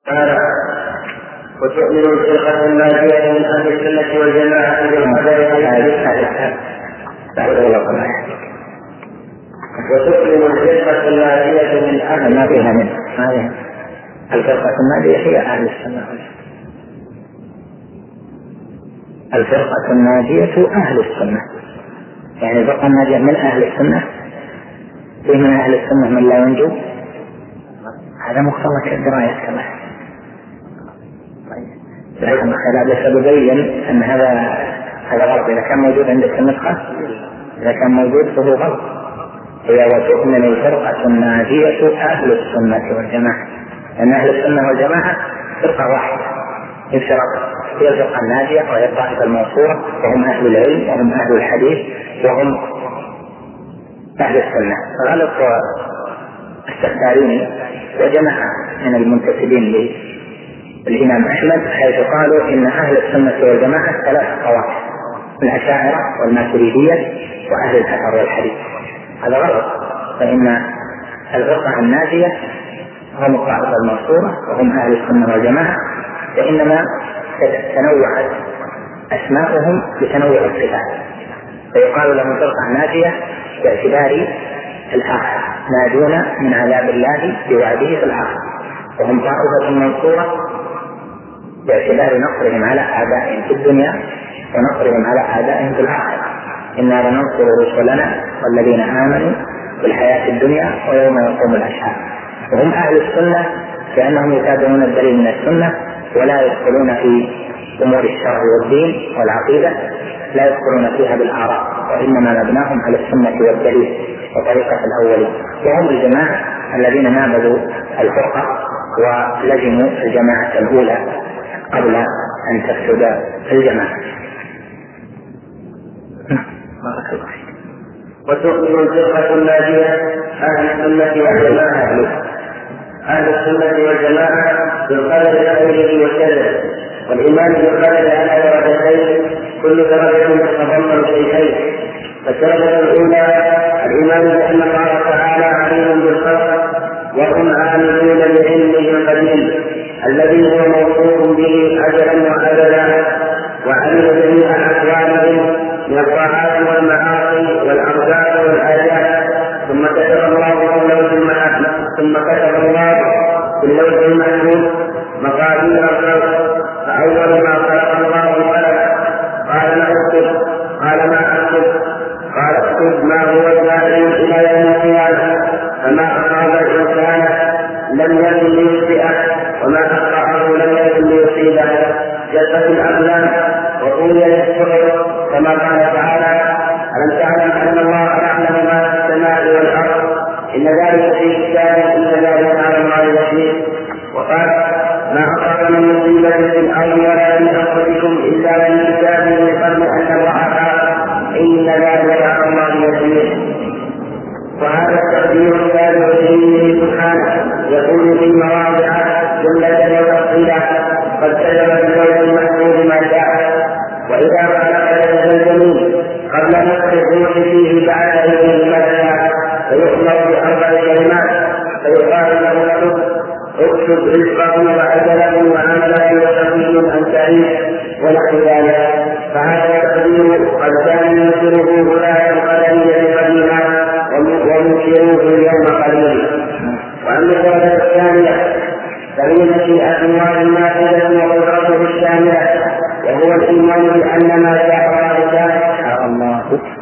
قال وتؤمن الفرقة الناجية من أهل السنة والجماعة وتؤمن الفرقة الناجية من أهل ما فيها منه الفرقة الناجية هي أهل السنة. الفرقة الناجية أهل السنة يعني الفرقة الناجية من أهل السنة. فيه من أهل السنة من لا ينجو، هذا مختلط الدراية كمان. لكن هذا سببين أن هذا غلط. إذا كان موجود عندك النسخة، إذا كان موجود فهو غلط. هي وتؤمن الفرقة الناجية أهل السنة والجماعة، لأن أهل السنة والجماعة فرقة واحدة يفترق، هي الفرقة الناجية وهي الطائفة المنصورة، وهم أهل العلم وهم أهل الحديث وهم أهل السنة. غلط السختارين وجماعة من المنتسبين للإمام أحمد حيث قالوا إن أهل السنة والجماعة ثلاث طوائف: الأشاعرة والماتريدية وأهل الأثر والحديث. هذا غلط، فإن الفرقة الناجية هم الطائفة المنصورة وهم أهل السنة والجماعة، وإنما تنوعت أسماءهم بتنوع الصفات، فيقال لهم فرقة ناجية باعتبار الآخر، ناجون من عذاب الله بوعده في الآخر، وهم طائفة منصورة باعتبار نصرهم على أعدائهم في الدنيا ونصرهم على أعدائهم في الآخرة. إنا لننصر رسلنا والذين آمنوا في الحياة الدنيا ويوم يقوم الأشهاد. وهم أهل السنة لأنهم يتابعون الدليل من السنة ولا يدخلون في أمور الشرع والدين والعقيدة، لا يدخلون فيها بالآراء، وإنما مبناهم على السنة والدليل وطريقة الأولين. وهم الجماعة الذين نابذوا الفرقة ولزموا الجماعة الأولى قبل أن تفسد الجماعة. بارك الله فيك. وتؤمن الفرقة الناجية أهل السنة والجماعة أهل السنة والجماعة بالقدر خيره وشره، والإيمان بالقدر على درجتين، كل درجة تتضمن شيئين. فالدرجة الأولى الإيمان بأن الله تعالى عليم بالخلق وهم عاملون بعلمه القديم الذي هو موصوف به أجلا وأبدا، وعلم جميع أحوالهم من الطاعات والمعاصي والأرزاق والآيات. ثم كتب الله في اللوح المحفوظ مقادير الخلق، فأول ما خلق الله القلم قال له اكتب، قال ما اكتب؟ قال اكتب ما هو الداعي إلى يوم القيامة، فما أصاب الإنسان لم يكن ليخطئه وما أخطأه لم يكن ليصيبه. جفت الأقلام وقوي للصحف، كما قال تعالى: ألم تعلم أن الله يعلم ما في السماء والأرض، إن ذلك في كتاب، إن ذلك على الله يسير. وقال: ما أصاب من مصيبة في الأرض ولا في أنفسكم إلا في كتاب من قبل أن نبرأها، إن ذلك على الله يسير. وهذا التقدير الثالث به سبحانه يقول في مواضع جملة وتفصيلا: قد كتب في اللوح المحفوظ ما شاء. وإذا خلق لك الجميل قبل نفخ الروح فيه بعد إذن الملكة فيؤمر بأربع كلمات، فيقال له: اكتب رزقه وأجله وعمله وشقي أم سعيد ونحو ذلك. فهذا التقدير قد كان ينكره ولاة القدرية قديما ومنكروه اليوم قليلا. وأما الدرجة الثانية فهي مشيئة الله النافذة وقدرته الشاملة، وهو الإيمان بأن ما شاء الله شاء الله،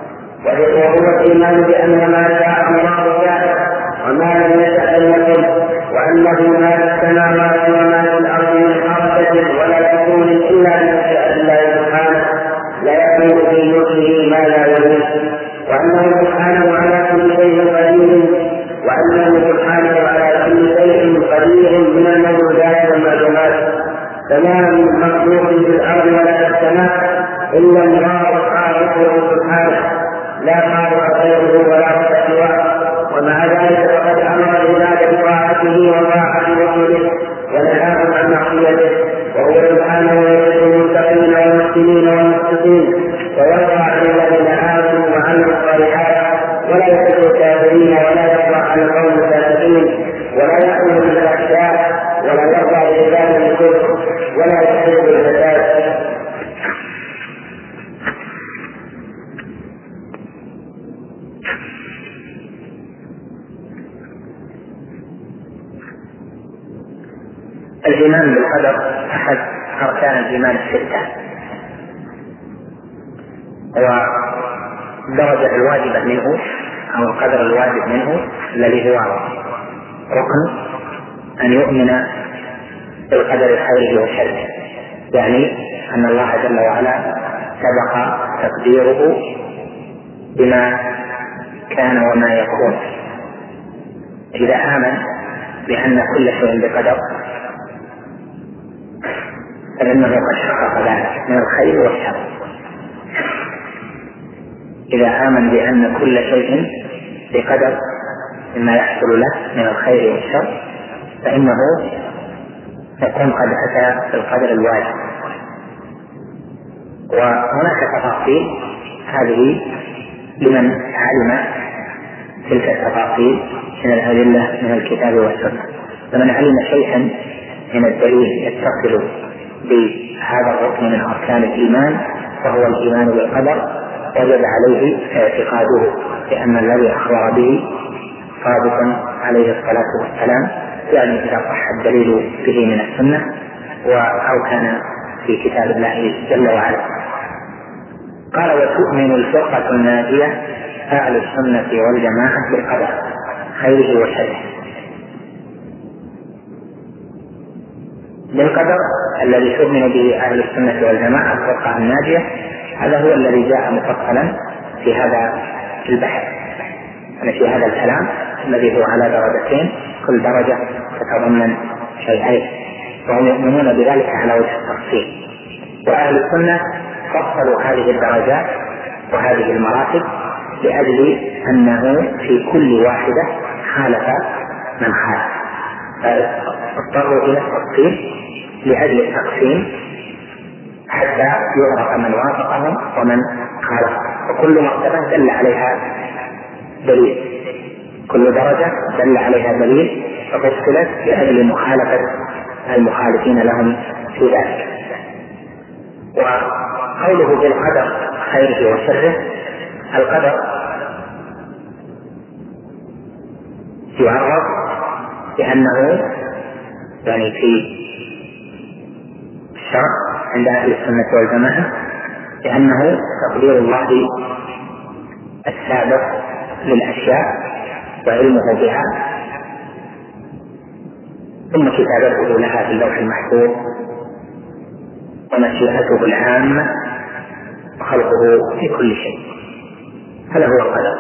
وهو الإيمان بأن ما شاء الله شاء وما لم يشأ لم يكن، وأنه ما في السماوات وما في الأرض من حركة ولا سكون إلا بمشيئة الله سبحانه، لا يكون في ملكه ما لا يريد، وأنه سبحانه على كل شيء قدير، وأنه سبحانه على كل شيء قدير من الموجودات والمعلومات. فما من مخلوق في الأرض ولا في السماء إلا الله خالقه سبحانه، لا خالق غيره ولا سواه. ومع ذلك فقد أمر العباد بطاعته وطاعة رسوله ونهاهم عن معصيته، وهو سبحانه يحب المتقين والمحسنين والمقسطين، ويرضى عن الذين آمنوا وعملوا الصالحات، ولا يحب الكافرين ولا يرضى عن القوم الفاسقين، ولا يأمر بالفحشاء ولا يرضى الإيمان بالقدر أحد أركان الإيمان الستة، والدرجة الواجبة منه أو القدر الواجب منه الذي هو ركن أن يؤمن بالقدر خيره وشره، يعني أن الله جل وعلا سبق تقديره بما كان وما يكون. إذا آمن بأن كل شيء بقدر فإنه قد حقق ذلك من الخير والشر. إذا آمن بأن كل شيء بقدر مما يحصل له من الخير والشر فإنه يكون قد أتى بالقدر الواجب. وهناك تفاصيل هذه لمن علم تلك التفاصيل من الأدلة من الكتاب والسنة. فمن علم شيئا من الدليل يتصل بهذا الركن من أركان الإيمان وهو الإيمان بالقدر وجب عليه اعتقاده بأن الذي أخبر به صادق عليه الصلاة والسلام، يعني إذا صح الدليل به من السنة أو كان في كتاب الله جل وعلا. قال: وتؤمن الفرقة الناجية أهل السنة والجماعة بالقدر خيره وشره. بالقدر الذي تؤمن به أهل السنة والجماعة الفرقة الناجية هذا هو الذي جاء مفصلا في هذا البحث، يعني في هذا الكلام الذي هو على درجتين، كل درجة تتضمن شيئين، وهم يؤمنون بذلك على وجه التفصيل. وأهل السنة فصلوا هذه الدرجات وهذه المراتب لأجل أنه في كل واحدة خالف من خالف، فاضطروا إلى التفصيل لأجل التقسيم حتى يعرف من وافقهم ومن خالف، وكل مرتبة دل عليها دليل، كل درجة دل عليها دليل ففصلت لأجل مخالفة المخالفين لهم في ذلك. وقوله بالقدر خيره وشره، القدر يعرف بأنه يعني في الشرع عند أهل السنة والجماعة بأنه تقدير الله السابق للأشياء وعلمه بها ثم كتابته لها في اللوح المحفوظ ومشيئته العامة وخلقه في كل شيء، هذا هو القدر.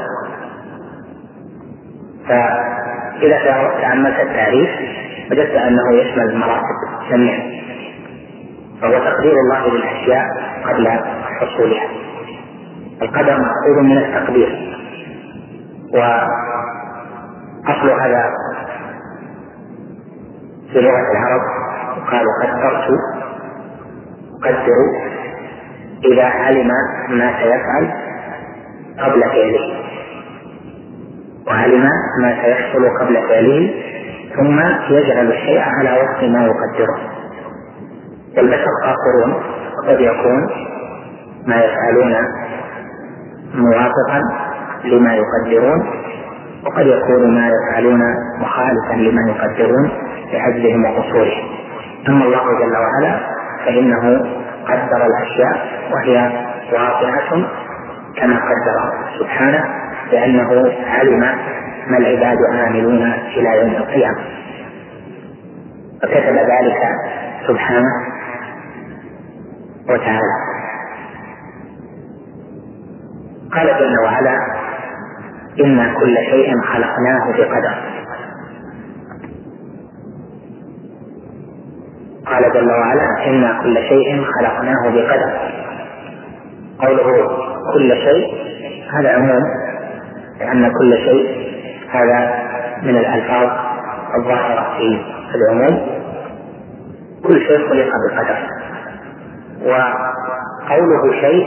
فإذا تأملت التعريف وجدت أنه يشمل المراتب جميعا، فهو تقدير الله للأشياء قبل حصولها. القدر مأخوذ من التقدير، وأصل هذا في لغة العرب قالوا قدرت، قدروا إذا علم ما سيفعل قبل فعله، وعلم ما سيحصل قبل فعله ثم يجعل الشيء على وفق ما يقدره. والبشر قاصرون، وقد يكون ما يفعلون موافقا لما يقدرون، وقد يكون ما يفعلون مخالفا لما يقدرون لعجزهم وقصورهم. أما الله جل وعلا فإنه قدر الأشياء وهي واقعة كما قدر سبحانه، لأنه علم ما العباد عاملون إلى يوم القيامة، فكتب ذلك سبحانه وتعالى. قال جل وعلا: إنا كل شيء خلقناه بقدر. قال جل وعلا: إنا كل شيء خلقناه بقدر. قوله كل شيء هذا عموم، لأن كل شيء هذا من الألفاظ الظاهرة في العموم، كل شيء خلق بقدر. وقوله شيء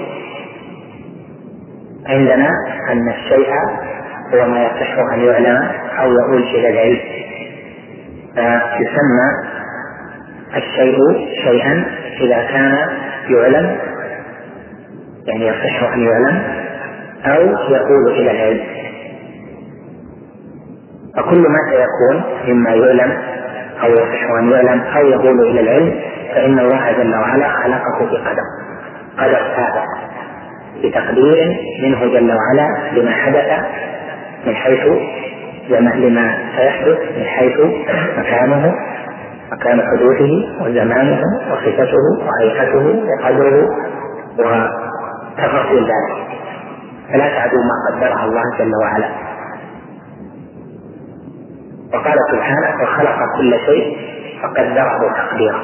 عندنا أن الشيء هو ما يصح أن يعلم أو يؤول إلى العلم، فيسمى الشيء شيئا إذا كان يعلم، يعني يصح أن يعلم أو يؤول إلى العلم. فكل ما سيكون مما يعلم أو يصح أن يعلم أو يقول إلى العلم، فإن الله جل وعلا خلقه بقدر، قدر سابق بتقدير منه جل وعلا لما حدث من حيث لما سيحدث من حيث مكان حدوثه وزمانه وصفته وهيئته وقدره وتفاصيل ذلك، فلا تعدوا ما قدرها الله جل وعلا. وقال سبحانه: وخلق كل شيء فقدره تقديرا.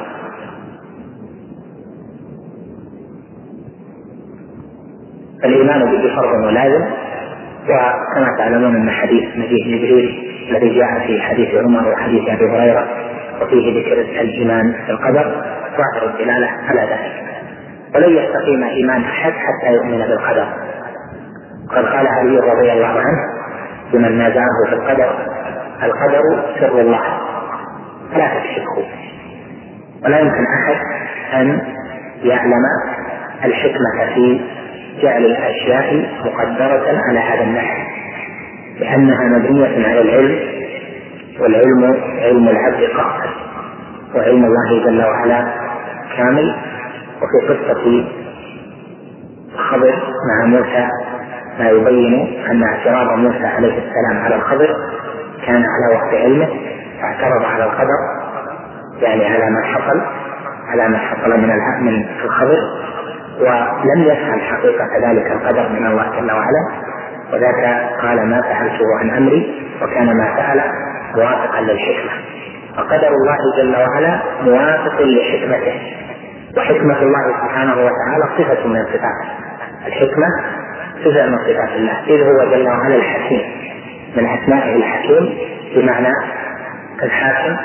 فالإيمان به فرض ولازم، وكما تعلمون أن حديث مجيء جبريل الذي جاء في حديث عمر وحديث أبي هريرة وفيه ذكر الإيمان بالقدر ظاهر الدلالة على ذلك. ولن يستقيم إيمان أحد حتى يؤمن بالقدر. قد قال علي رضي الله عنه لمن نازعه في القدر: القدر سر الله فلا تكشفه. ولا يمكن أحد أن يعلم الحكمة في جعل الأشياء مقدرة على هذا النحو، لأنها مبنية على العلم، والعلم علم العبد قاصر، وعلم الله جل وعلا كامل. وفي قصة الخضر مع موسى ما يبين أن اعتراض موسى عليه السلام على الخضر كان على وقت علمه، فاعترض على القدر، يعني على ما حصل من الخضر، ولم يفهم حقيقة ذلك القدر من الله جل وعلا، وذاك قال: ما فعلته عن أمري، وكان ما فعل موافقا للحكمة. فقدر الله جل وعلا موافق لحكمته، وحكمة الله سبحانه وتعالى صفة من صفاته. الحكمة صفة من صفات الله، إذ هو جل وعلا الحكيم، من أسمائه الحكيم بمعنى الحاكم،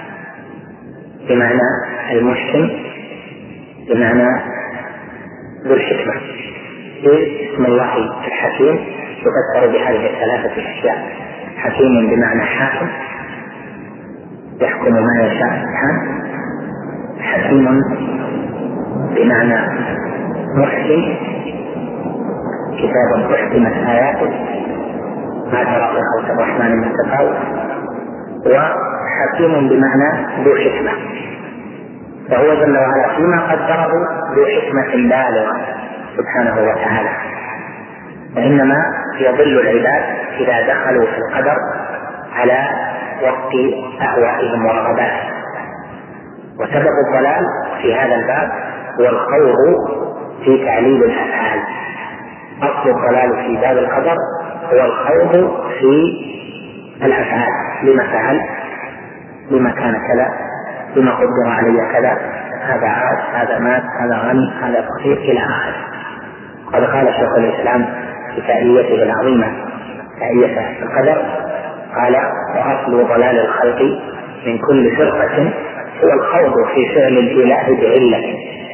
بمعنى المحكم، بمعنى ذو الحكمة. اسم الله الحكيم يفسر بهذه الثلاثة أشياء: حكيم بمعنى حاكم يحكم ما يشاء سبحانه، حكيم بمعنى محكم كتاب أحكمت آياته ما ترى في خلق الرحمن من تفاوت، وحكيم بمعنى ذو حكمة، فهو جل وعلا فيما قدره ذو حكمة بالغة سبحانه وتعالى. وإنما يضل العباد إذا دخلوا في القدر على وفق أهوائهم ورغباتهم. وسبب الضلال في هذا الباب هو الخوض في تعليل الأفعال. أصل الضلال في باب القدر هو الخوض في الأفعال: لما فعل، لما كان كذا، لما قدر علي كذا، هذا عاش، هذا مات، هذا غني، هذا فقير، إلى آخره. قد قال شيخ الإسلام في تأليته العظيمة تألية القدر، قال: وأصل ضلال الخلق من كل فرقة هو الخوض في فعل الإله بعلة.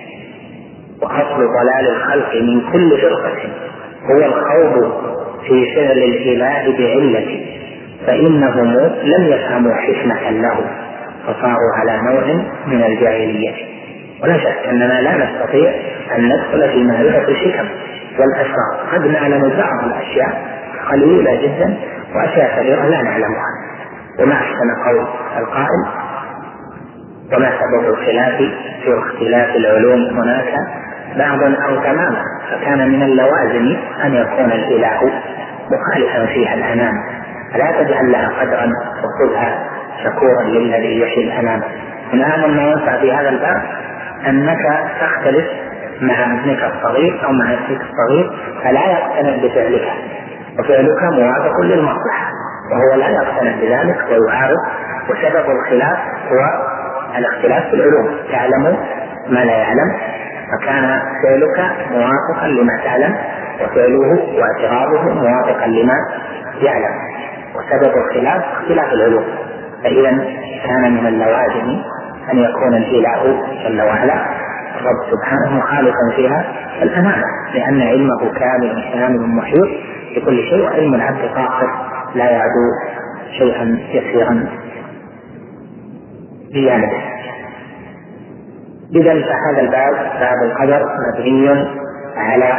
وأصل ضلال الخلق من كل فرقة هو الخوض في فعل الإله بعلة، فإنهم لم يفهموا حكمة له فصاروا على نوع من الجاهلية. ولا شك أننا لا نستطيع أن ندخل في معرفة الحكم والأسرار، قد نعلم بعض الأشياء قليلة جدا وأشياء كثيرة لا نعلمها. وما أحسن قول القائل: وما سبب الخلاف في اختلاف العلوم هناك بعض أو تماما، فكان من اللوازم أن يكون الإله مخالفا فيها الأنام، فلا تجعل لها قدرا وخذها شكورا للذي يحيي الأنام. هنا ما ينفع في هذا الباب أنك تختلف مع ابنك الصغير أو مع ابنك الصغير فلا يقتنع بفعلك، وفعلك موافق للمصلحة، وهو لا يقتنع بذلك ويعارض. وسبب الخلاف هو الاختلاف في العلوم، تعلم ما لا يعلم، فكان فعلك موافقا لما تعلم، وفعله واعتراضه موافقا لما يعلم. وسبب الخلاف اختلاف العلوم، فإذا كان من اللوازم أن يكون الإله جل وعلا الرب سبحانه خالقا فيها الأمانة، لأن علمه كامل محيط بكل شيء، وعلم العبد قاصر لا يعدو شيئا يسيرا بجانبه. إذن فهذا الباب باب القدر مبني على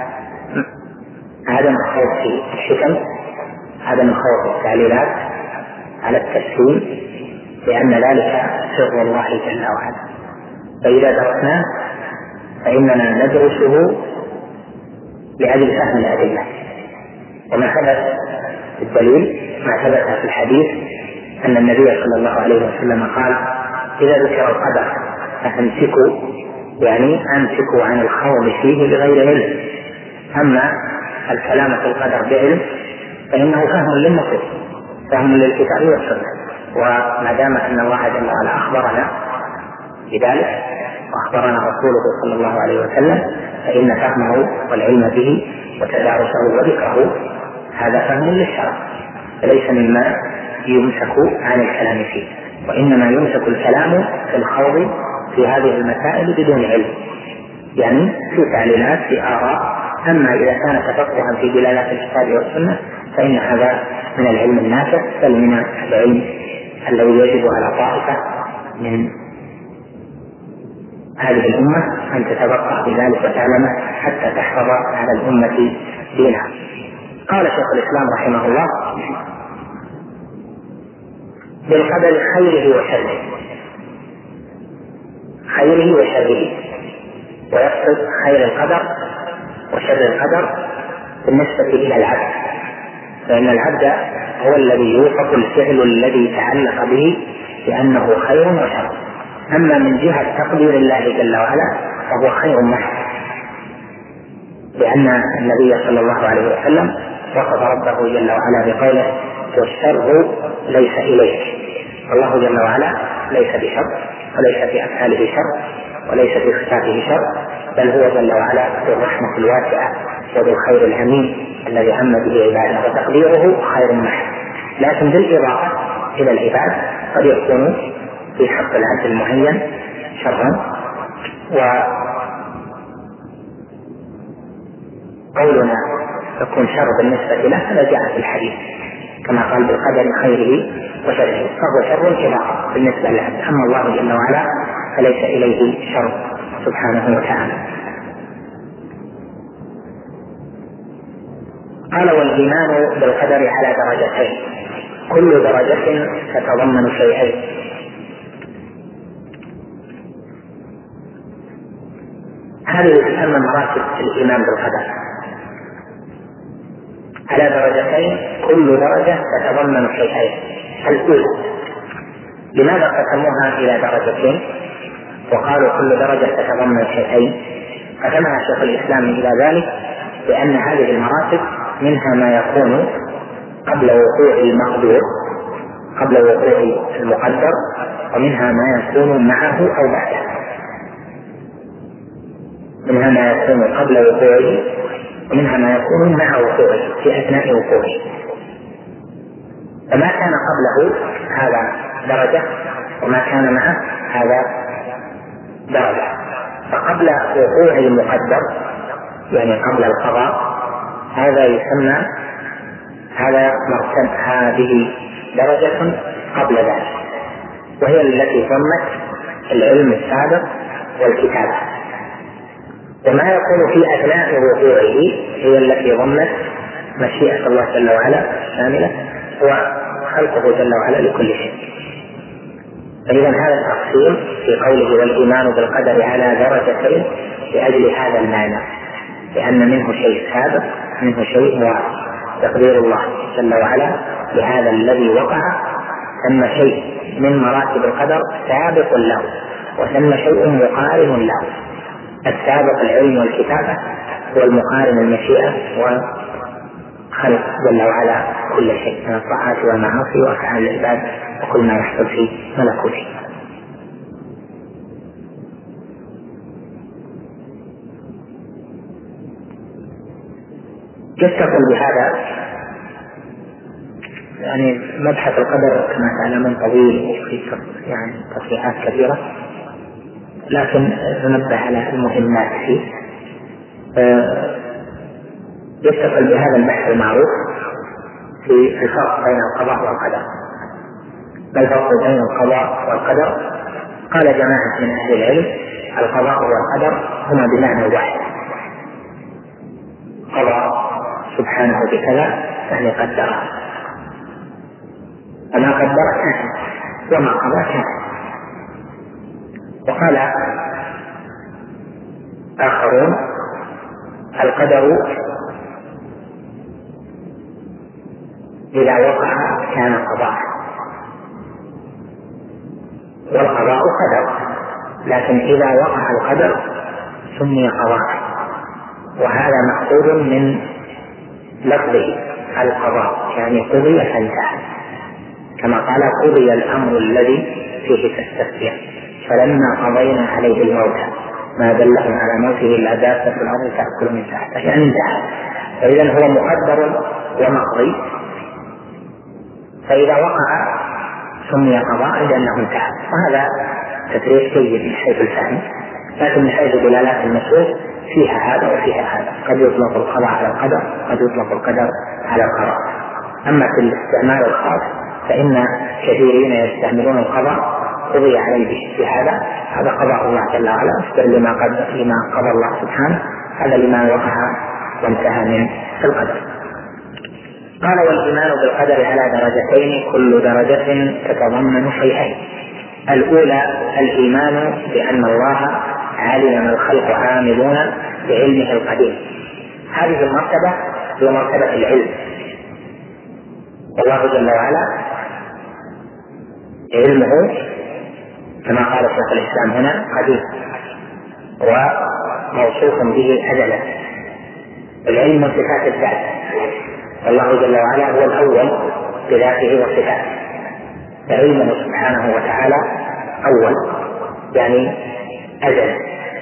عدم الخوض في الحكم، عدم الخوض في التعليلات، على التسليم، لأن ذلك سر الله جل وعلا. فإذا درسناه فإننا ندرسه لأجل فهم الأدلة. وما حدث الدليل ما ثبت في الحديث أن النبي صلى الله عليه وسلم قال: إذا ذكر القدر فأمسكوا، يعني أمسكوا عن الخوض فيه بغير علم. أما الكلام في القدر بعلم فإنه فهم للنصوص، فهم للكتاب والسنة. وما دام أن الله جل وعلا أخبرنا بذلك وأخبرنا رسوله صلى الله عليه وسلم فإن فهمه والعلم به وتدارسه وذكره هذا فهم للشرع، فليس مما يمسك عن الكلام فيه، وإنما يمسك الكلام في الخوض في هذه المسائل بدون علم، يعني في تعليلات في آراء. أما إذا كان تفقها في دلالات الكتاب والسنة فإن هذا من العلم النافع، بل من العلم الذي يجب على طائفة من هذه الأمة أن تتفقه بذلك وتعلمه حتى تحفظ على الأمة دينها. قال شيخ الإسلام رحمه الله: بالقدر خيره وشره، خيره وشره، ويقصد خير القدر وشر القدر بالنسبة إلى العبد، فإن العبد هو الذي يوصف الفعل الذي تعلق به بأنه خير وشر. أما من جهة تقدير الله جل وعلا فهو خير محض، لأن النبي صلى الله عليه وسلم وصف ربه جل وعلا بقوله: والشر ليس إليك. الله جل وعلا ليس بشر، وليس في أفعاله شر، وليس في صفاته شر، بل هو جل وعلا ذو الرحمة الواسعة وذو الخير العميم الذي عم به عباده، وتقديره خير محض. لكن بالإضافة إلى العباد قد يكون في حق العبد المعين شرا، وقولنا يكون شر بالنسبة له هذا جاء في الحديث كما قال: بالقدر خيره وشره، فهو شر إضافة بالنسبة للعبد. أما الله جل وعلا فليس إليه شر سبحانه وتعالى. قال: والإيمان بالقدر على درجتين، كل درجة تتضمن شيئين. هذه تسمى مراتب الإيمان بالقدر على درجتين، كل درجة تتضمن شيئين. الأولى: لماذا قسموها إلى درجتين وقالوا كل درجة تتضمن شيئين؟ قسمها شيخ الإسلام إلى ذلك لأن هذه المراتب منها ما يكون قبل وقوع المقدور، قبل وقوع المقدر، ومنها ما يكون معه أو بعده. منها ما يكون قبل وقوعه، ومنها ما يكون مع وقوعه في أثناء وقوعه. فما كان قبله هذا درجة، وما كان معه هذا درجة. فقبل وقوع المقدر يعني قبل القضاء هذا يسمى هذه درجة قبل ذلك، وهي التي ضمت العلم السابق والكتابة. وما يكون في أثناء وقوعه هي التي ضمت مشيئة الله جل وعلا شاملة وخلقه جل وعلا لكل شيء. فإذا هذا التقسيم في قوله: والإيمان بالقدر على درجتين لأجل هذا المعنى، لأن منه شيء سابق منه شيء واقع. تقدير الله جل وعلا لهذا الذي وقع، ثم شيء من مراتب القدر سابق له، وثم شيء مقارن له. السابق العلم والكتابة، والمقارن المشيئة وخلق جل وعلا كل شيء من الطاعات والمعاصي وأفعال العباد وكل ما يحصل في ملكوته. يتصل بهذا يعني مبحث القدر كما تعلمون طويل وفي يعني تصريحات كثيرة، لكن ننبه على المهمات فيه. يتصل بهذا البحث المعروف في الفرق بين القضاء والقدر. ما الفرق بين القضاء والقدر؟ قال جماعة من أهل العلم: القضاء والقدر هما بمعنى واحد. قضى سبحانه بكذا يعني قدره، فما قدر وما قضى كان. وقال آخرون القدر إذا وقع كان قضاء، والقضاء قدر، لكن إذا وقع القدر سمي قضاء، وهذا مأخوذ من لفظ القضاء، يعني قضي فانتهى، كما قال قضي الأمر الذي فيه تستفتيان فلما قضينا عليه الموت ما دلهم على موته إلا دابة الأرض تأكل من تحته، يعني انتهى. فإذا هو مقدر ومقضي، فإذا وقع سمي قضاء لأنه انتهى. وهذا تفريق جيد من حيث الفهم، لكن من حيث دلالات النصوص فيها هذا وفيها هذا، قد يطلق القضاء على القدر، قد يطلق القدر على القضاء. أما في الاستعمال الخاص فإن كثيرين يستعملون القضاء قضي عليه بهذا، هذا قضاء الله جل وعلا لما قضى الله سبحانه، هذا لما وقع وانتهى من القدر. قال والإيمان بالقدر على درجتين، كل درجة تتضمن شيئين. الأولى الإيمان بأن الله علم ما الخلق عاملون بعلمه القديم، هذه المرتبة هي مرتبة العلم، والله جل وعلا علمه كما قال شيخ الإسلام هنا قديم وموصوف به أزلا. العلم من صفات الذات، والله جل وعلا هو الأول بذاته وصفاته، فعلمه سبحانه وتعالى أول يعني أزل.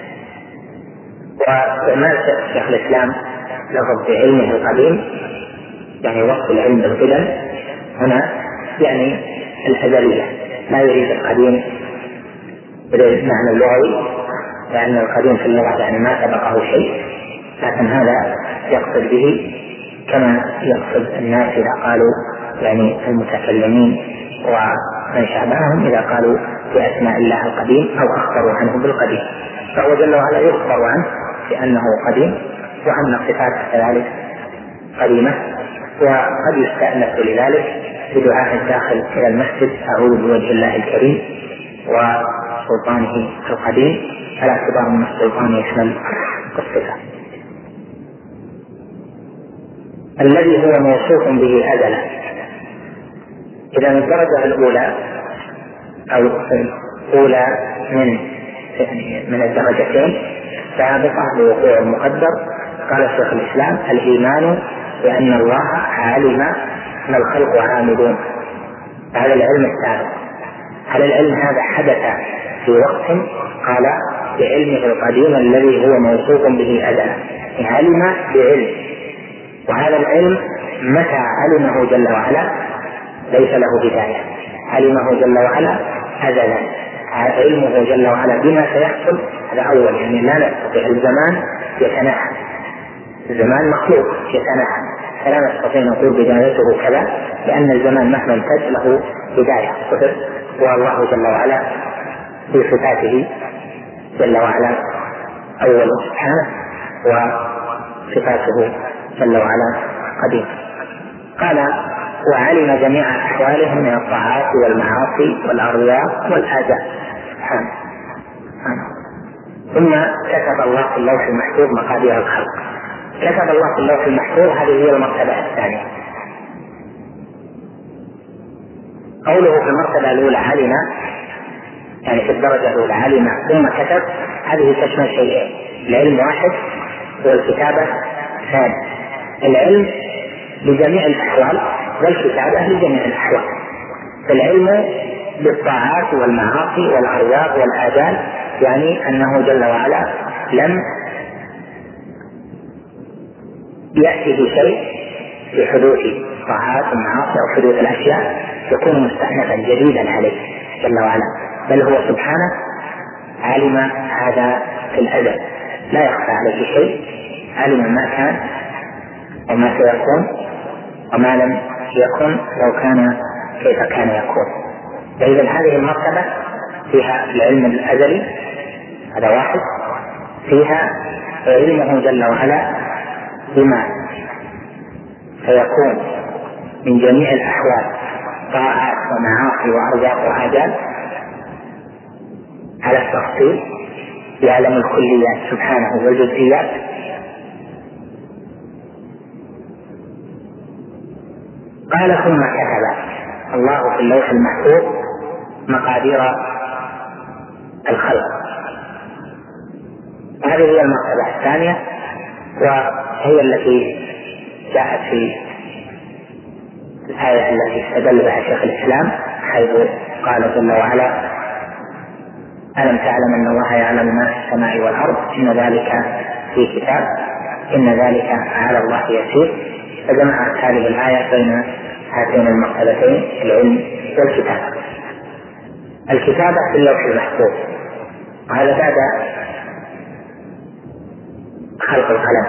واستعمال شيخ الإسلام لفظ بعلمه القديم يعني وصف العلم بالقدم هنا يعني الأزلية، لا يريد القديم بالمعنى اللغوي، لأن القديم في اللغة يعني ما سبقه شيء، لكن هذا يقصد به كما يقصد الناس إذا قالوا يعني المتكلمين ومن شابههم إذا قالوا بأسماء الله القديم أو أخبروا عنه بالقديم، فهو جل وعلا يخبر عنه بأنه قديم وأن صفاته كذلك قديمة. وقد يستأنف لذلك بدعاء الداخل إلى المسجد أعوذ بوجه الله الكريم وسلطانه القديم، على اعتبار من السلطان يشمل الصفة. الذي هو موصوف به أزلا، إذا الدرجة الأولى أو الأولى من الدرجتين سابقة لوقوع المقدر. قال شيخ الإسلام الإيمان بأن الله علم ما الخلق عاملون، هذا العلم السابق. هل العلم هذا حدث في وقت؟ قال بعلمه القديم الذي هو موصوف به أزلا، علم بعلم، وهذا العلم متى علمه جل وعلا ليس له بداية، علمه جل وعلا أزلا، علمه جل وعلا بما سيحصل هذا أول، يعني لا نستطيع الزمان يتناهى، الزمان مخلوق يتناهى، فلا نستطيع نقول بدايته كذا، لأن الزمان مهما امتد له بداية صفر، والله جل وعلا في صفاته جل وعلا أول سبحانه وصفاته جل وعلا قديم. قال وعلم جميع أحوالهم من الطاعات والمعاصي والأرياء والآداب سبحانه. ثم كتب الله في اللوح المحفوظ مقادير الخلق، كتب الله في اللوح المحفوظ، هذه هي المرتبة الثانية. قوله في المرتبة الأولى علم، يعني في الدرجة الأولى علم ثم كتب، هذه تشمل شيئين، العلم واحد والكتابة ثاني، العلم لجميع الأحوال والكتابة لجميع الأحوال. العلم بالطاعات والمعاصي والأرزاق والآجال، يعني أنه جل وعلا لم يأتي بشيء في حدوث طاعات والمعاصي أو حدوث الأشياء يكون مستأنفا جديدا عليه جل وعلا، بل هو سبحانه علم هذا في الأزل، لا يخفى عليه شيء، علم ما كان وما سيكون وما لم يكن لو كان كيف كان يكون. فإذا هذه المرتبة فيها العلم الأزلي، هذا واحد، فيها علمه جل وعلا بما سيكون من جميع الأحوال طاعات ومعاصي وأرزاق وآجال على التفصيل، يعلم الكليات سبحانه والجزئيات. قال ثم كتب الله في اللوح المحفوظ مقادير الخلق. هذه هي المرتبة الثانية، وهي التي جاءت في الآية التي استدل بها شيخ الإسلام، حيث قال جل وعلا: ألم تعلم أن الله يعلم ما في السماء والأرض إن ذلك في كتاب إن ذلك على الله يسير. فجمعت هذه الآية بين هاتين المرتبتين، العلم والكتابة. الكتابة في اللوح المحفوظ، وهذا بعد خلق القلم.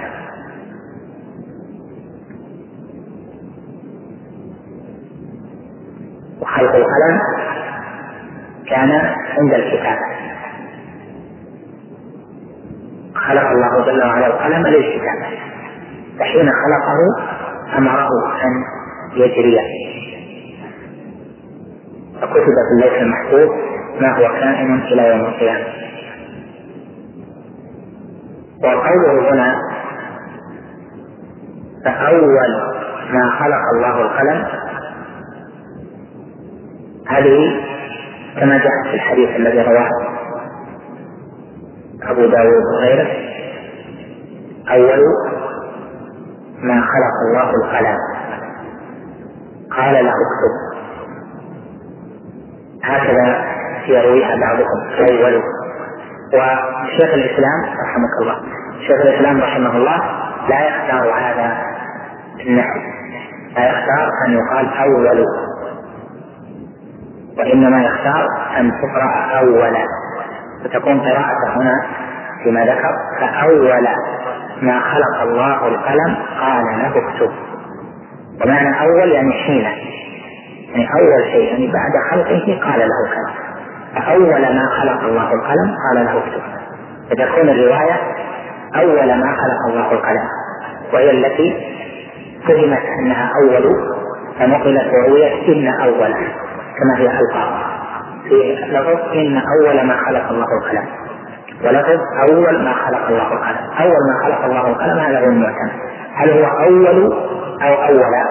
وخلق القلم كان عند الكتابة، خلق الله جل وعلا القلم للكتابة، فحين خلقه أمره أن يجري، فكتب في اللوح المحفوظ ما هو كائن إلى يوم القيامة. وقوله هنا فأول ما خلق الله القلم، هذه كما جاء في الحديث الذي رواه أبو داود وغيره: أول ما خلق الله القلم قال له اكتب. هكذا يرويها بعضهم أول. وشيخ الإسلام رحمه الله، شيخ الإسلام رحمه الله لا يختار هذا النحو، لا يختار أن يقال أول، وإنما يختار أن تقرأ أولا، فتكون قراءة هنا فيما ذكر فأول ما خلق الله القلم قال له اكتب. ومعنى أول يعني حين، يعني أول شيء، يعني بعد خلقه قال له كذا. فأول ما خلق الله القلم قال له اكتب، فتكون الرواية أول ما خلق الله القلم، وهي التي فهمت أنها أول فنقلت ورويت إن أول، كما هي ألفاظ في لفظ إن أول ما خلق الله القلم، ولفظ أول ما خلق الله القلم. أول ما خلق الله القلم هذا هو المعتمد. هل هو أول أو أولا؟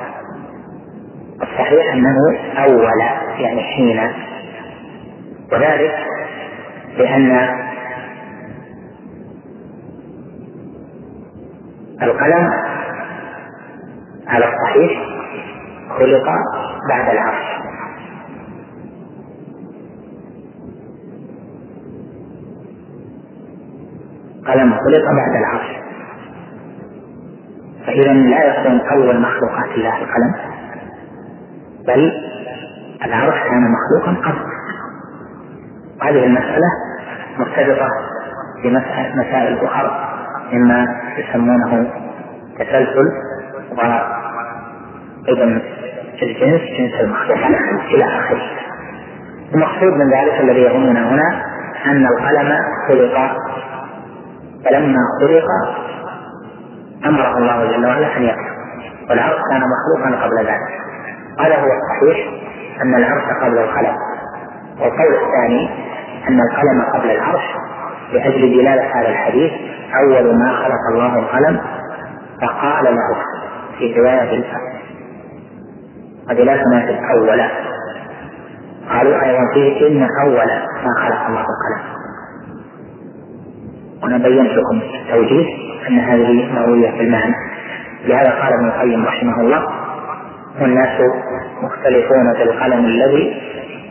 الصحيح أنه أول يعني حين، وذلك لأن القلم على الصحيح خلق بعد العرش، قلم خلق بعد العرش، فإذا لا يكون أول مخلوقات الله القلم، بل العرش كان مخلوقا قبل. وهذه المسألة مرتبطة بمسائل أخرى مما يسمونه تسلسل وابن الجنس، جنس المخلوقات إلى آخره. المقصود من ذلك الذي يهمنا هنا أن القلم خلق، فلما خلق أمره الله جل وعلا أن يكتب، والعرش كان مخلوقا قبل ذلك. هذا هو الصحيح أن العرش قبل القلم. والقول الثاني أن القلم قبل العرش لأجل دلالة هذا الحديث أول ما خلق الله القلم فقال له في رواية الفتح، ودلالة الأول قالوا أيضا فيه إن أول ما خلق الله القلم. ونبين لكم التوجيه أن هذه مروية في المعنى. لهذا قال ابن القيم رحمه الله: والناس مختلفون في القلم الذي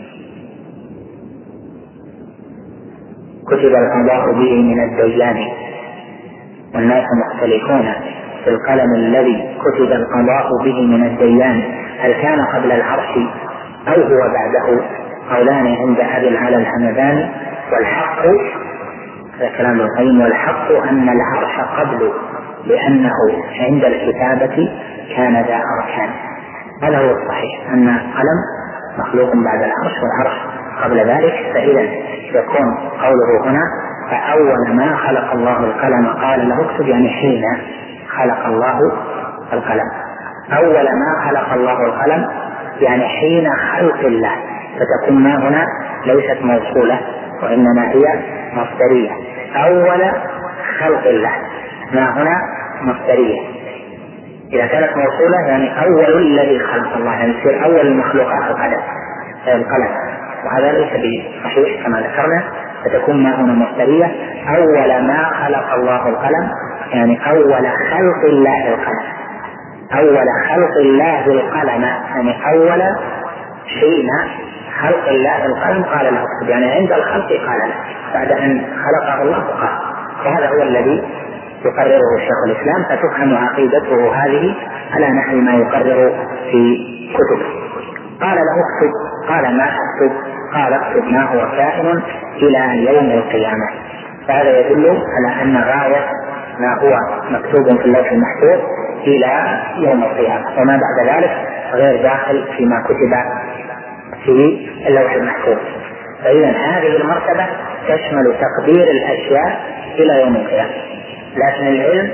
كتب القضاء به من الديان. والناس مختلفون في القلم الذي كتب القضاء به من الديان، هل كان قبل العرش أو هو بعده؟ قولان عند أبي العلا الحمداني، والحق هذا كلام ابن القيم، والحق أن العرش قبل، لأنه عند الكتابة كان ذا أركان. هذا هو الصحيح، أن القلم مخلوق بعد العرش والعرش قبل ذلك. فإذا يكون قوله هنا فأول ما خلق الله القلم قال له اكتب، يعني حين خلق الله القلم. أول ما خلق الله القلم يعني حين خلق الله، فتكون ما هنا ليست موصولة وإنما هي مصدرية. أول خلق الله، ما هنا مصدرية. إذا كانت موصولة يعني أول الذي خلق الله، يعني يصير أول المخلوقات القلم، وهذا ليس بصحيح كما ذكرنا، فتكون ما هنا مصدرية. أول ما خلق الله القلم، يعني أول خلق الله القلم، أول خلق الله القلم، يعني أول حين خلق الله القلم قال له اكتب، يعني عند الخلق قال له، بعد أن خلقه الله قال. وهذا هو الذي يقرره شيخ الإسلام، فتفهم عقيدته هذه على نحو ما يقرر في كتبه. قال له اكتب، قال ما اكتب؟ قال اكتب ما هو كائن إلى يوم القيامة. فهذا يدل على أن غاية ما هو مكتوب في اللوح المحفوظ إلى يوم القيامة، وما بعد ذلك غير داخل فيما كتب في اللوح المحفوظ. فإذا هذه المرتبة تشمل تقدير الأشياء إلى يوم القيامة، لكن العلم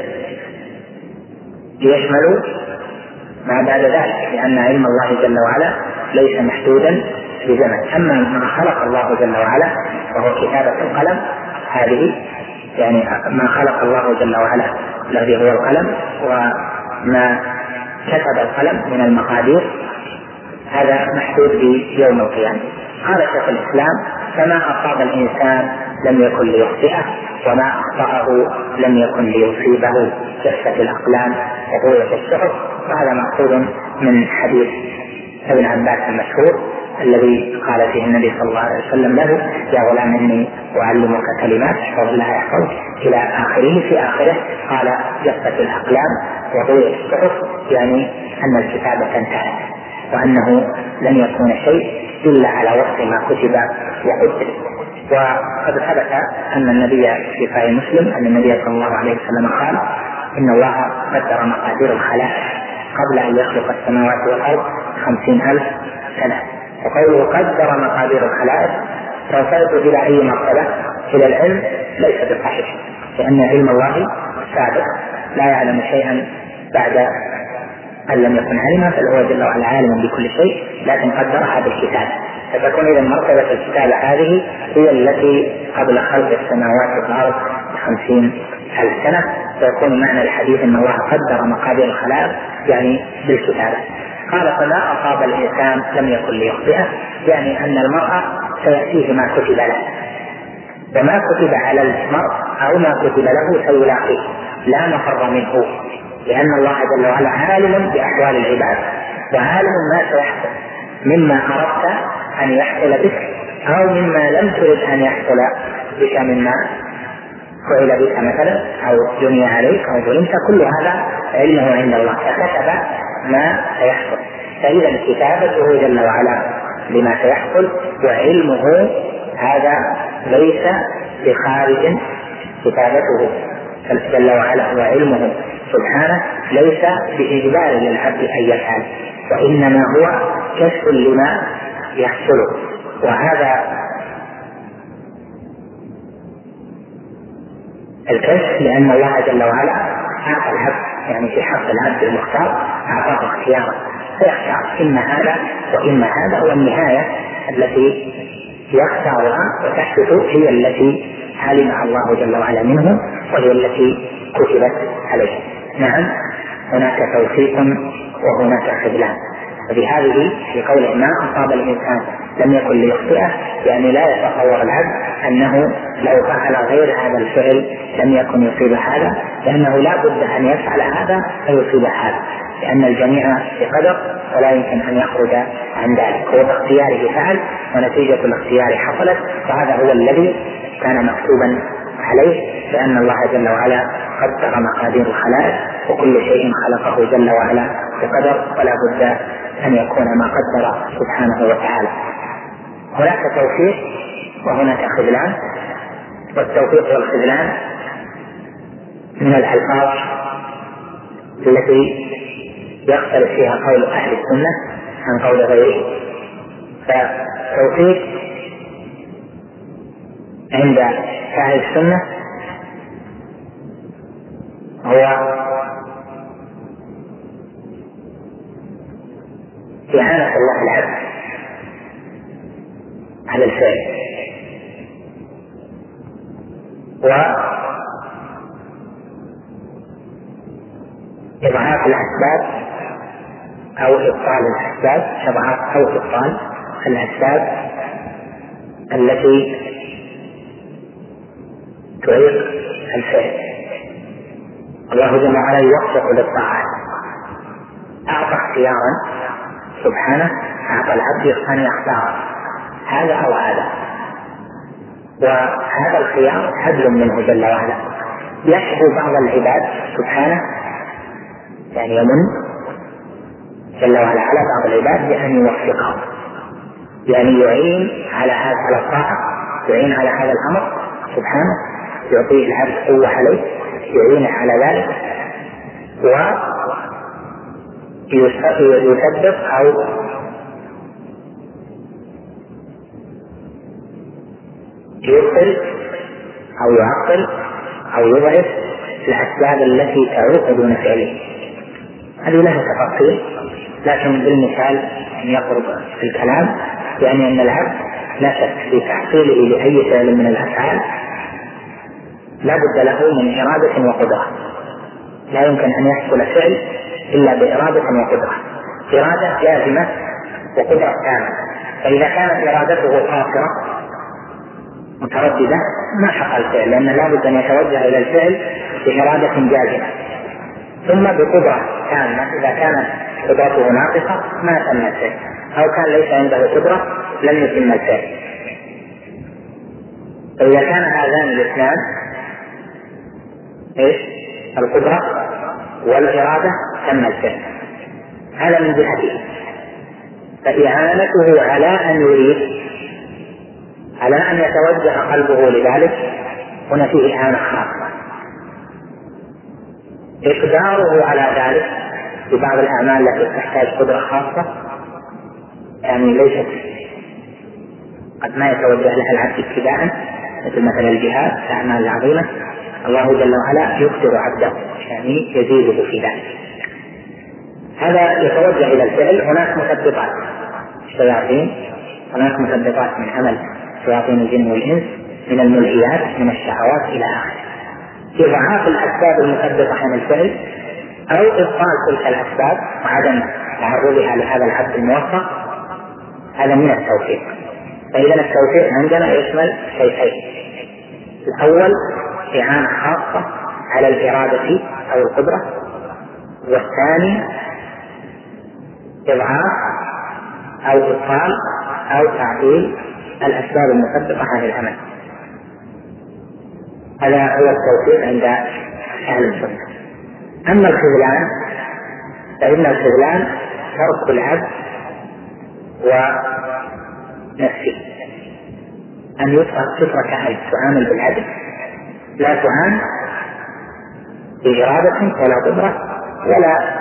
يشمل ما بعد ذلك، لأن علم الله جل وعلا ليس محدودا بزمن. أما ما خلق الله جل وعلا وهو كتابة القلم، هذه يعني ما خلق الله جل وعلا الذي هو القلم، وما كتب القلم من المقادير، هذا محدود بيوم القيامة. قال شيخ الإسلام: فما أصاب الإنسان لم يكن ليخطئه، وما أخطأه لم يكن ليصيبه، جفت الأقلام وطويت الصحف. وهذا مأخوذ من حديث ابن عباس المشهور الذي قال فيه النبي صلى الله عليه وسلم له: يا غلام إني أعلمك كلمات احفظ الله يحفظك، إلى آخره. في آخره قال: جفت الأقلام وطويت الصحف، يعني أن الكتابة انتهت، وأنه لن يكون شيء إلا على وفق ما كتب وقدر. وقد ثبت أن النبي في صحيح مسلم أن النبي صلى الله عليه وسلم قال: إن الله قدر مقادير الخلائق قبل أن يخلق السماوات والأرض 50,000 سنة. وقوله قدر مقادير الخلائق توصلت إلى أي مرتبة؟ إلى العلم ليس بصحيح، لأن علم الله سابق لا يعلم شيئا بعد أن لم يكن علما، بل هو جل وعلا عالم بكل شيء، لكن قدرها بالكتابة. فتكون إذا مرتبة الكتابة هذه هي التي قبل خلق السماوات والأرض 50,000 سنة. فيكون معنى الحديث أن الله قدر مقادير الخلائق يعني بالكتابة. قال: فما أصاب الإنسان لم يكن ليخطئه، يعني أن المرء سيأتيه ما كتب له، وما كتب على المرء أو ما كتب له سيلاقيه، لا مفر منه، لأن الله جل وعلا عالم بأحوال العباد، وعالم ما سيحصل مما أردت أن يحصل بك أو مما لم ترد أن يحصل بك، مما فعل بك مثلا أو جني عليك أو ظلمت، كل هذا علمه عند الله، فكتب ما سيحصل. فإذا كتابته جل وعلا لما سيحصل وعلمه هذا ليس بخارج، كتابته جل وعلا وعلمه سبحانه ليس بإجبار للعبد أن يفعل، وإنما هو كشف لما يحصل. وهذا الكشف لأن الله جل وعلا أعطى العبد، يعني في حق العبد المختار أعطاه اختيارا، فيختار إما هذا وإما هذا، والنهاية التي يختارها وتحدث هي التي علمها الله جل وعلا منه، وهي التي كتبت عليه. نعم، هناك توفيق وهناك خذلان. وبهذه في قوله ما أصاب الإنسان لم يكن ليخطئه، يعني لا يتصور العبد أنه لو فعل غير هذا الفعل لم يكن يصيب هذا، لأنه لا بد أن يفعل هذا فيصيب هذا، لأن الجميع بقدر ولا يمكن أن يخرج عن ذلك. هو باختياره فعل ونتيجة الاختيار حصلت، وهذا هو الذي كان مكتوبا عليه، لأن الله جل وعلا قدر مقادير الخلائق، وكل شيء خلقه جل وعلا بقدر، ولا بد أن يكون ما قدر سبحانه وتعالى. هناك توفيق وهناك خذلان، والتوفيق والخذلان من الألفاظ التي يختلف فيها قول أهل السنة عن قول غيره. فالتوفيق عند أهل السنة هو إعانة الله العبد على الفعل، وإضعاف الأسباب أو إبطال الأسباب، إضعاف أو إبطال الأسباب التي تعيق الفعل. الله جل وعلا يوفق للطاعات، أعطى اختيارا سبحانه، أعطى العبد أن يختار هذا أو هذا، وهذا الخيار عدل منه جل وعلا. يحبو بعض العباد سبحانه، يعني يمن جل وعلا على بعض العباد بأن يوفقهم، يعني يعين على هذا، على الطاعة، يعين على هذا الأمر سبحانه، يعطيه العبد قوة عليه، يعينه على ذلك، ويثبت أو يبطل أو يعطل أو يضعف الأسباب التي تعوق دون فعله. هذه لها تفاصيل، لكن بالمثال أن يقرب في الكلام، يعني أن العبد لا شك في تحصيله لأي فعل من الأفعال لا بد له من إرادة وقدرة، لا يمكن أن يحصل فعل إلا بإرادة وقدرة، إرادة جازمة وقدرة تامة. فإذا كانت إرادته قاصرة مترددة ما حصل الفعل، لأن لا بد أن يتوجه إلى الفعل بإرادة جازمة ثم بقدرة تامة. إذا كانت قدرته ناقصة ما تم الفعل، أو كان ليس عنده قدرة لم يتم الفعل. فإذا كان هذان الاثنان القدرة والإرادة تم الفعل، هذا من جهته. فإعانته على أن يريد، على أن يتوجه قلبه لذلك، هنا في إعانة خاصة. إقداره على ذلك في بعض الأعمال التي تحتاج قدرة خاصة، يعني ليست قد ما يتوجه لها العبد ابتداء، مثل مثلا الجهاد، الأعمال العظيمة الله جل وعلا يقدر عبده، يعني يزيده في ذلك. هذا يتوجه إلى الفعل. هناك مثبطات الشياطين، هناك مثبطات من عمل شياطين الجن والإنس من الملهيات من الشهوات إلى آخره. إضعاف الأسباب المثبطة عن الفعل أو إبطال تلك الأسباب وعدم تعرضها لهذا العبد الموفق، هذا من التوفيق. فإذا التوفيق عندنا يشمل شيئين: الأول إعانة خاصة على الإرادة أو القدرة، والثاني إضعاف أو إبطال أو تعطيل الأسباب المثبطة عن العمل. هذا هو التوفيق عند أهل السنة. أما الخذلان فإن الخذلان ترك العبد ونفسه، أن تترك أن تعامل بالعدل، لا تعان بإرادة ولا قدرة، ولا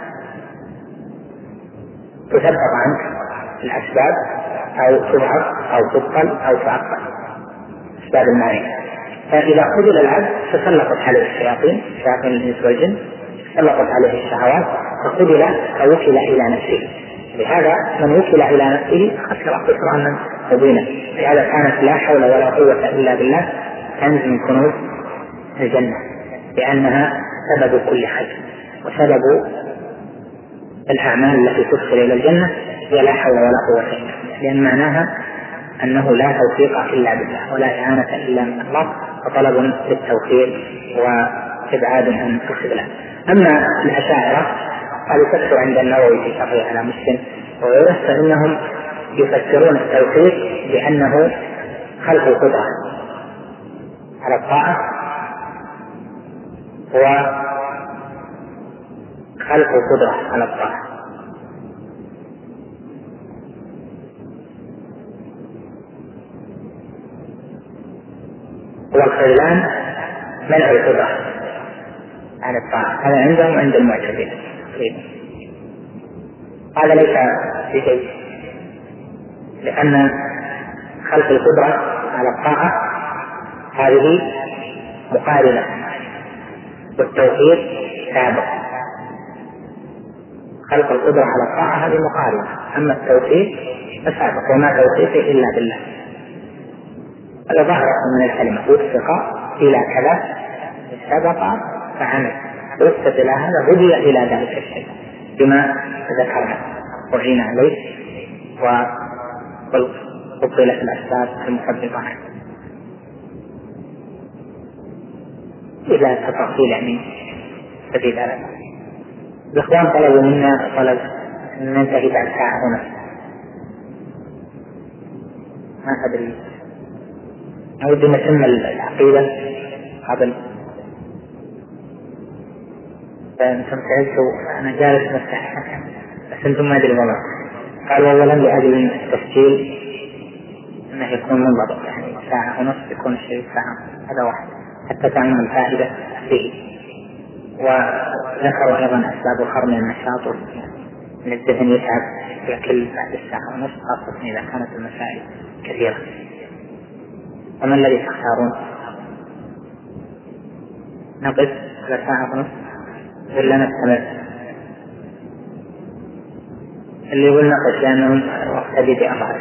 تثبط عنك الأسباب أو تضعف أو تبطل أو تعطل أسباب المانعة. فإذا خذل العبد تسلطت عليه الشياطين، شياطين الإنس والجن، تسلطت عليه الشهوات، فخذل فوكل إلى نفسه. لهذا من وكل إلى نفسه خسر خسرانا مبينا. لهذا كانت لا حول ولا قوة إلا بالله كنز من كنوز الجنة، لأنها سبب كل خير وسبب الأعمال التي تدخل إلى الجنة هي لا حول ولا قوة إلا بالله، لأن معناها أنه لا توفيق إلا بالله ولا إعانة إلا من الله، وطلب للتوفيق وإبعاد عن الخذلان. أما الأشاعرة قالوا تكثر عند النووي في شرحه على مسلم وغيره، فإنهم يفسرون التوفيق بأنه خلق القدرة على الطاعة وخلق القدرة على الطاعة. والخذلان منع القدرة على الطاعة، هذا عندهم عند المعتزلة. هذا ليس بشيء، لأن خلق القدرة على الطاعة هذه مقارنة، والتوحيد سابق. خلق القدرة على الطاعة هذه مقارنة، أما التوفيق فسابق وما توفيقي إلا بالله. هذا ظاهر من الكلمة وفق إلى كذا سبق فعمل وفق إلى هذا هدي إلى ذلك الشيء بما ذكرنا وعين عليه وقبلت الأسباب المحبطة عنه. إذا تفصيل يعني سبيل هذا الإخوان طلبوا منا طلب أن ننتهي بعد ساعة هنا، ما أدري أود أن نتم العقيدة قبل. فأنتم سألتوا أنا جالس مفتح بس أنتم ما أدري والله. قالوا أولا لأجل التسجيل أنه يكون منضبط يعني ساعة ونصف يكون الشيء ساعة، هذا واحد حتى تعمل الفائدة فيه. وذكروا أيضا أسباب خرم النشاط من الذهن يتعب يأكل بعد الساعة ونصف خاصة إذا كانت المسائل كثيرة. وما الذي تختارون؟ نقف على ساعة ونصف ولا نستمر؟ اللي يقول نقف لأنه وقت بدي أضعف.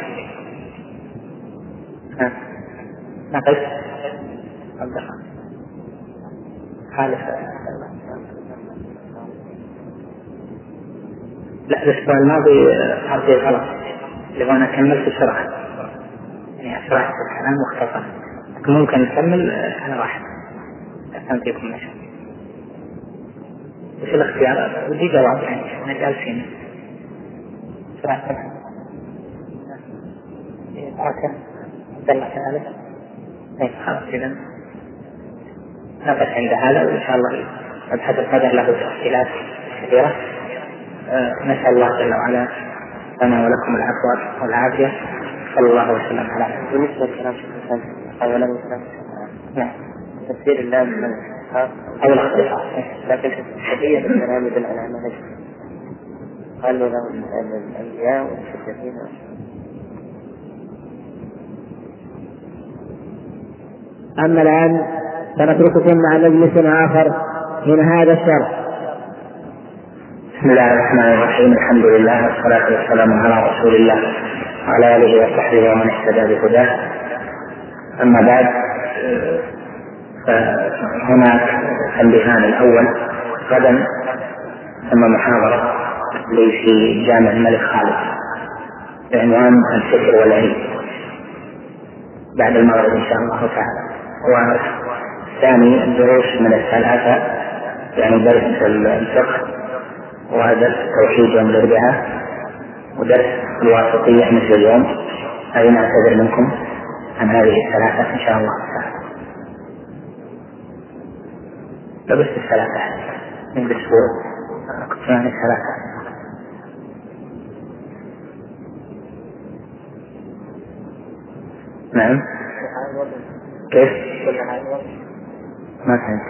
نقف خالف. لا الأسبوع الماضي حرفي غلط لأنه كملت بسرعة يعني أسرعت الكلام مختصر، لكن ممكن نكمل على واحد عشان فيكم مشاكل. وش الاختيار؟ ودي جواب يعني احنا جالسين سرعة حركة دلة كذلك. خلاص إذا نقف عند هذا وإن شاء الله مبحث القدر له تفصيلات كثيرة. نسأل الله جل وعلا لنا ولكم العفو والعافية. صلى الله وسلم على بالنسبة لكلام شيخ أولا نعم تفسير الله من الإسحاق أو الاختصاص، لكن الشرعية الكلام يدل على أنه قالوا لهم الأنبياء والصديقين. أما الآن سنترككم مع مجلس آخر من هذا الشرح. بسم الله الرحمن الرحيم. الحمد لله والصلاة والسلام على رسول الله وعلى آله وصحبه ومن اهتدى بهداه. أما بعد فهناك تنبيهان. الأول غدا ثم محاضرة لي في جامع الملك خالد بعنوان الفكر والعلم بعد المغرب إن شاء الله تعالى. والثاني الدروس من الثلاثة يعني درس الفقه ودرس التوحيد يوم الأربعاء ودرس الواسطية مثل اليوم. هذه نعتذر منكم عن هذه الثلاثة إن شاء الله تعالى. لبس الثلاثة من الأسبوع يعني الثلاثة. نعم كيف؟ ما فهمت.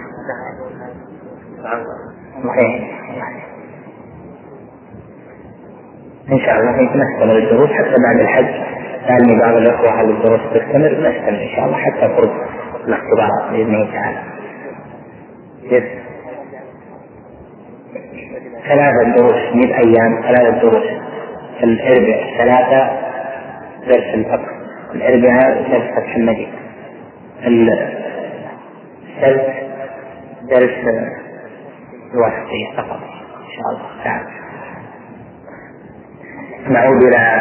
إن شاء الله نستمر الدروس حتى بعد الحج. سألني بعض الأخوة هل الدروس تستمر؟ نستمر إن شاء الله حتى قرب الاختبارات بإذن الله تعالى. ثلاثة دروس 100 أيام، 3 دروس. الأربعاء 3 درس الفقه، الأربعاء درس فتح المجيد، السبت درس الواسطية فقط إن شاء الله تعالى. نعود إلى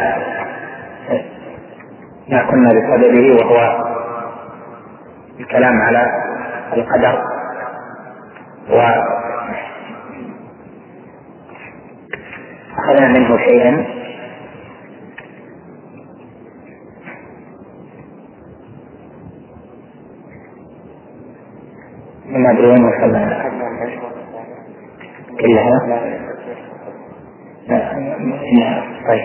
ما كنا بصدده وهو الكلام على القدر. وأخذنا منه شيئا مما أدري وين وصلنا كلها. طيب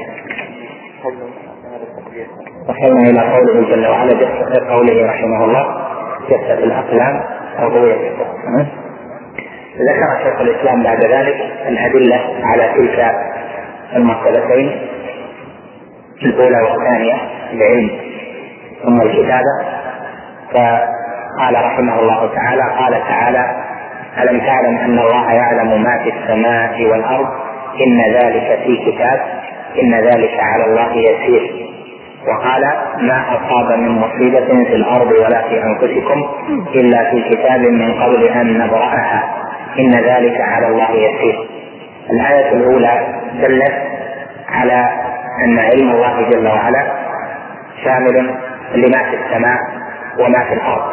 وصلنا إلى قوله جل وعلا قوله رحمه الله جفت الأقلام أو ضوية. ذكر شيخ الإسلام بعد ذلك الأدلة على تلك المرتبتين الأولى والثانية العلم ثم الكتابة. فقال رحمه الله تعالى قال تعالى ألم تعلم أن الله يعلم ما في السماء والأرض إن ذلك في كتاب إن ذلك على الله يسير. وقال ما أصاب من مصيبة في الأرض ولا في أنفسكم إلا في كتاب من قبل أن نبرأها إن ذلك على الله يسير. الآية الأولى دلت على أن علم الله جل وعلا شامل لما في السماء وما في الأرض،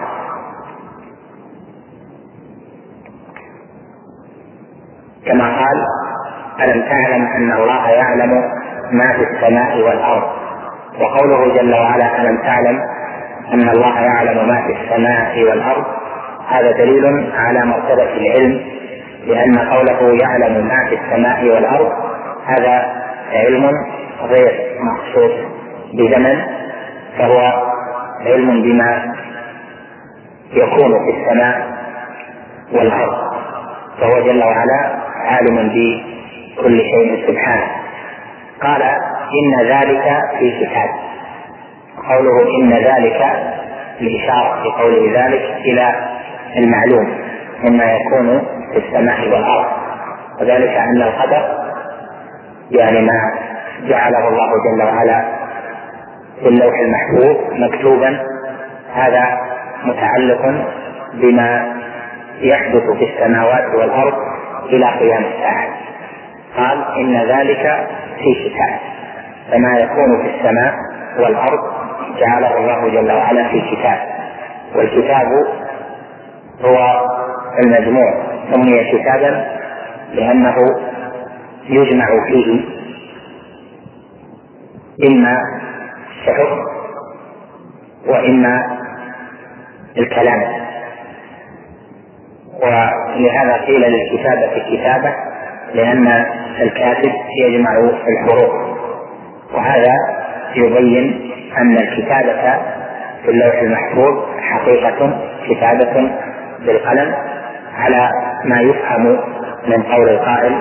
كما قال ألم تعلم أن الله يعلم ما في السماء والأرض. وقوله جل وعلا ألم تعلم أن الله يعلم ما في السماء والأرض هذا دليل على مرتبة العلم، لأن قوله يعلم ما في السماء والأرض هذا علم غير مخصوص بزمن، فهو علم بما يكون في السماء والأرض، فهو جل وعلا عالم بكل شيء سبحانه. قال إن ذلك في كتاب. قوله إن ذلك الإشارة في قوله ذلك إلى المعلوم مما يكون في السماء والأرض، وذلك أن القدر يعني ما جعله الله جل وعلا في اللوح المحفوظ مكتوبا هذا متعلق بما يحدث في السماوات والأرض إلى قيام الساعة. قال إن ذلك في كتاب، فما يكون في السماء والأرض جعله الله جل وعلا في كتاب، والكتاب هو المجموع، سمي كتابا لأنه يجمع فيه إما الصحف وإما الكلام، ولهذا قيل للكتابة كتابة لأن الكاتب يجمع الحروف، وهذا يبين أن الكتابة في اللوح المحفوظ حقيقة كتابة بالقلم على ما يفهم من قول القائل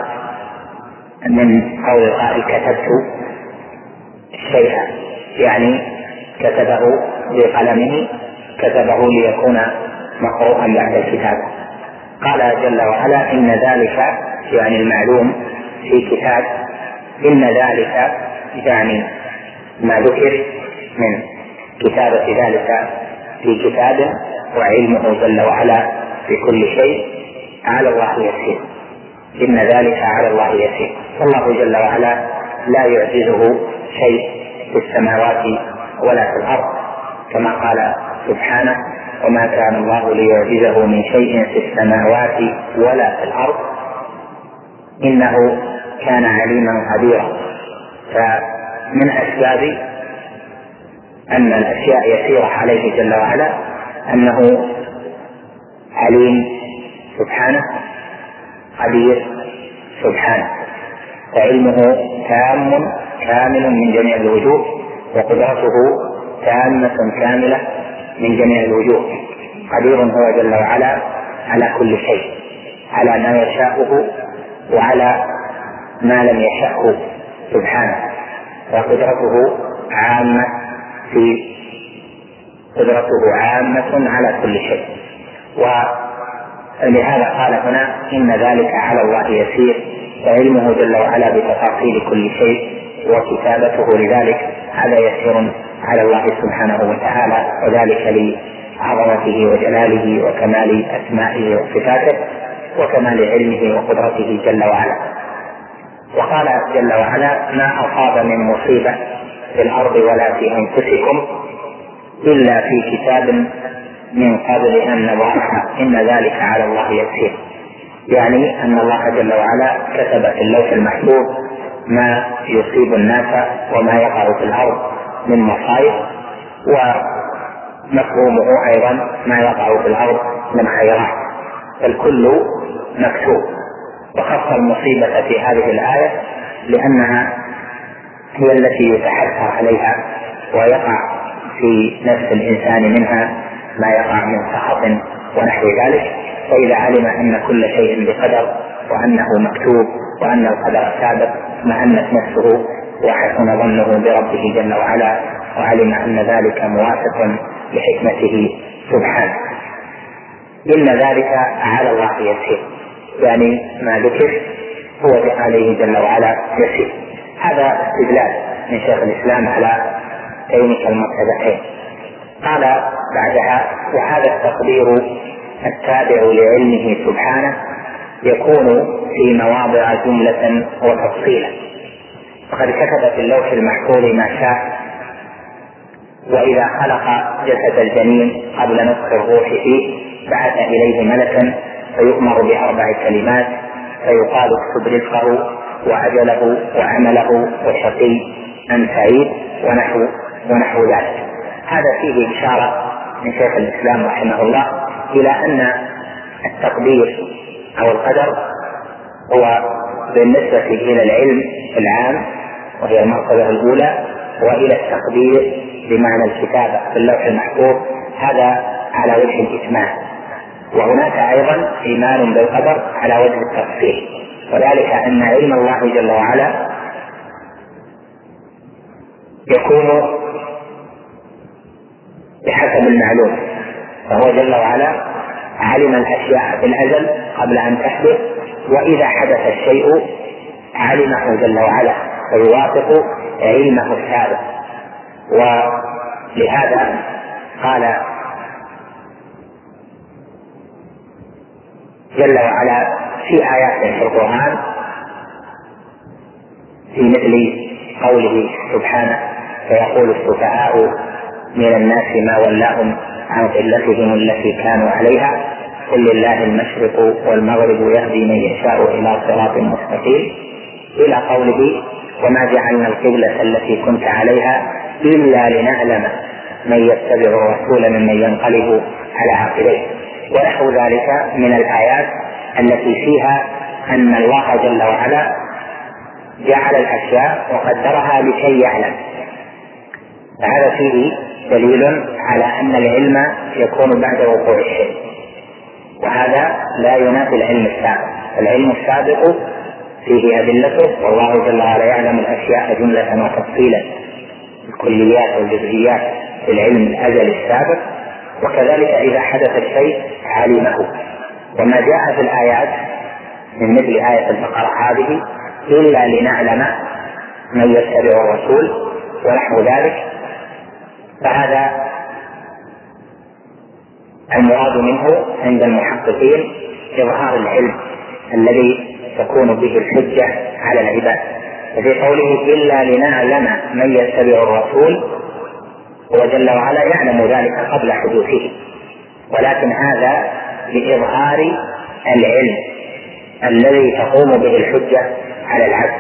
كتبت شيئا، يعني كتبه بقلمه، كتبه ليكون مقروءا بعد الكتابة. قال جل وعلا إن ذلك يعني المعلوم في كتاب، إن ذلك يعني ما ذكر من كتابة ذلك في كتاب، وعلمه جل وعلا بكل شيء على الله يسير. إن ذلك على الله يسير، والله جل وعلا لا يعجزه شيء في السماوات ولا في الأرض، كما قال سبحانه وما كان الله ليعجزه من شيء في السماوات ولا في الأرض إنه كان عليما قديرا. فمن أسباب أن الأشياء يسيرة عليه جل وعلا أنه عليم سبحانه قدير سبحانه، وعلمه تام كامل من جميع الوجوه، وقدرته تامة كاملة من جميع الوجوه. قدير هو جل وعلا على كل شيء، على ما يشاءه وعلى ما لم يشأه سبحانه، وقدرته عامة على كل شيء. ولهذا قال هنا إن ذلك على الله يسير، وعلمه جل وعلا بتفاصيل كل شيء وكتابته لذلك هذا يسير على الله سبحانه وتعالى، وذلك لعظمته وجلاله وكمال أسمائه وصفاته وكمال علمه وقدرته جل وعلا. وقال جل وعلا ما أصاب من مصيبة في الأرض ولا في أنفسكم إلا في كتاب من قبل أن نبرأها إن ذلك على الله يسير، يعني أن الله جل وعلا كتب في اللوح المحفوظ ما يصيب الناس وما يقع في الأرض من مصائب، ومفهومه أيضا ما يقع في الأرض من خيرات، فالكل مكتوب. وخص المصيبة في هذه الآية لأنها هي التي يتحسر عليها ويقع في نفس الإنسان منها ما يقع من سخط ونحو ذلك، فإذا علم أن كل شيء بقدر وأنه مكتوب وأن القدر سابق اطمأنت نفسه وحسن ظنه بربه جل وعلا، وعلم أن ذلك موافق لحكمته سبحانه. إن ذلك على الله يسير، يعني ما ذكر هو عليه جل وعلا يسير. هذا استدلال من شيخ الإسلام على تلك المرتبتين. قال بعدها: وهذا التقدير التابع لعلمه سبحانه يكون في مواضع جملة وتفصيلا، وقد كتب في اللوح المحفوظ ما شاء: وإذا خلق جسد الجنين قبل نفخ الروح فيه بعث إليه ملكا فيؤمر ب4 كلمات فيقال: اكتب رزقه وأجله وعمله وشقي أم سعيد ونحو ذلك. هذا فيه إشارة من شيخ الإسلام رحمه الله إلى أن التقدير أو القدر هو بالنسبة إلى العلم العام وهي المرتبة الأولى، وإلى التقدير بمعنى الكتابة في اللوح المحفوظ هذا على وجه الإتمام. وهناك أيضا إيمان بالقدر على وجه التفصيل، وذلك أن علم الله جل وعلا يكون بحسب المعلوم، فهو جل وعلا علم الأشياء في الأزل قبل أن تحدث، وإذا حدث الشيء علمه جل وعلا فيوافق علمه السابق. ولهذا قال جل وعلا في آيات في القرآن في مثل قوله سبحانه: فيقول السفهاء من الناس ما ولاهم عن قلتهم التي كانوا عليها قل لله المشرق والمغرب يهدي من يشاء إلى صراط مستقيم، إلى قوله: وما جعلنا القبلة التي كنت عليها إلا لنعلم من يتبع الرسول ممن ينقلب على عقبيه، ونحو ذلك من الآيات التي فيها أن الله جل وعلا جعل الأشياء وقدرها لكي يعلم. فهذا فيه دليل على أن العلم يكون بعد وقوع الشيء، وهذا لا ينافي العلم السابق. العلم السابق فيه أدلته، والله جل وعلا يعلم الأشياء جملة وتفصيلا، الكليات والجزئيات في العلم الأزلي السابق، وكذلك إذا حدث الشيء علمه. وما جاء في الآيات من مثل آية البقرة هذه إلا لنعلم من يتبع الرسول ونحو ذلك، فهذا المراد منه عند المحققين إظهار العلم الذي تكون به الحجة على العباد. وفي قوله إلا لنعلم من يتبع الرسول هو جل وعلا يعلم ذلك قبل حدوثه، ولكن هذا لإظهار العلم الذي تقوم به الحجة على العبد،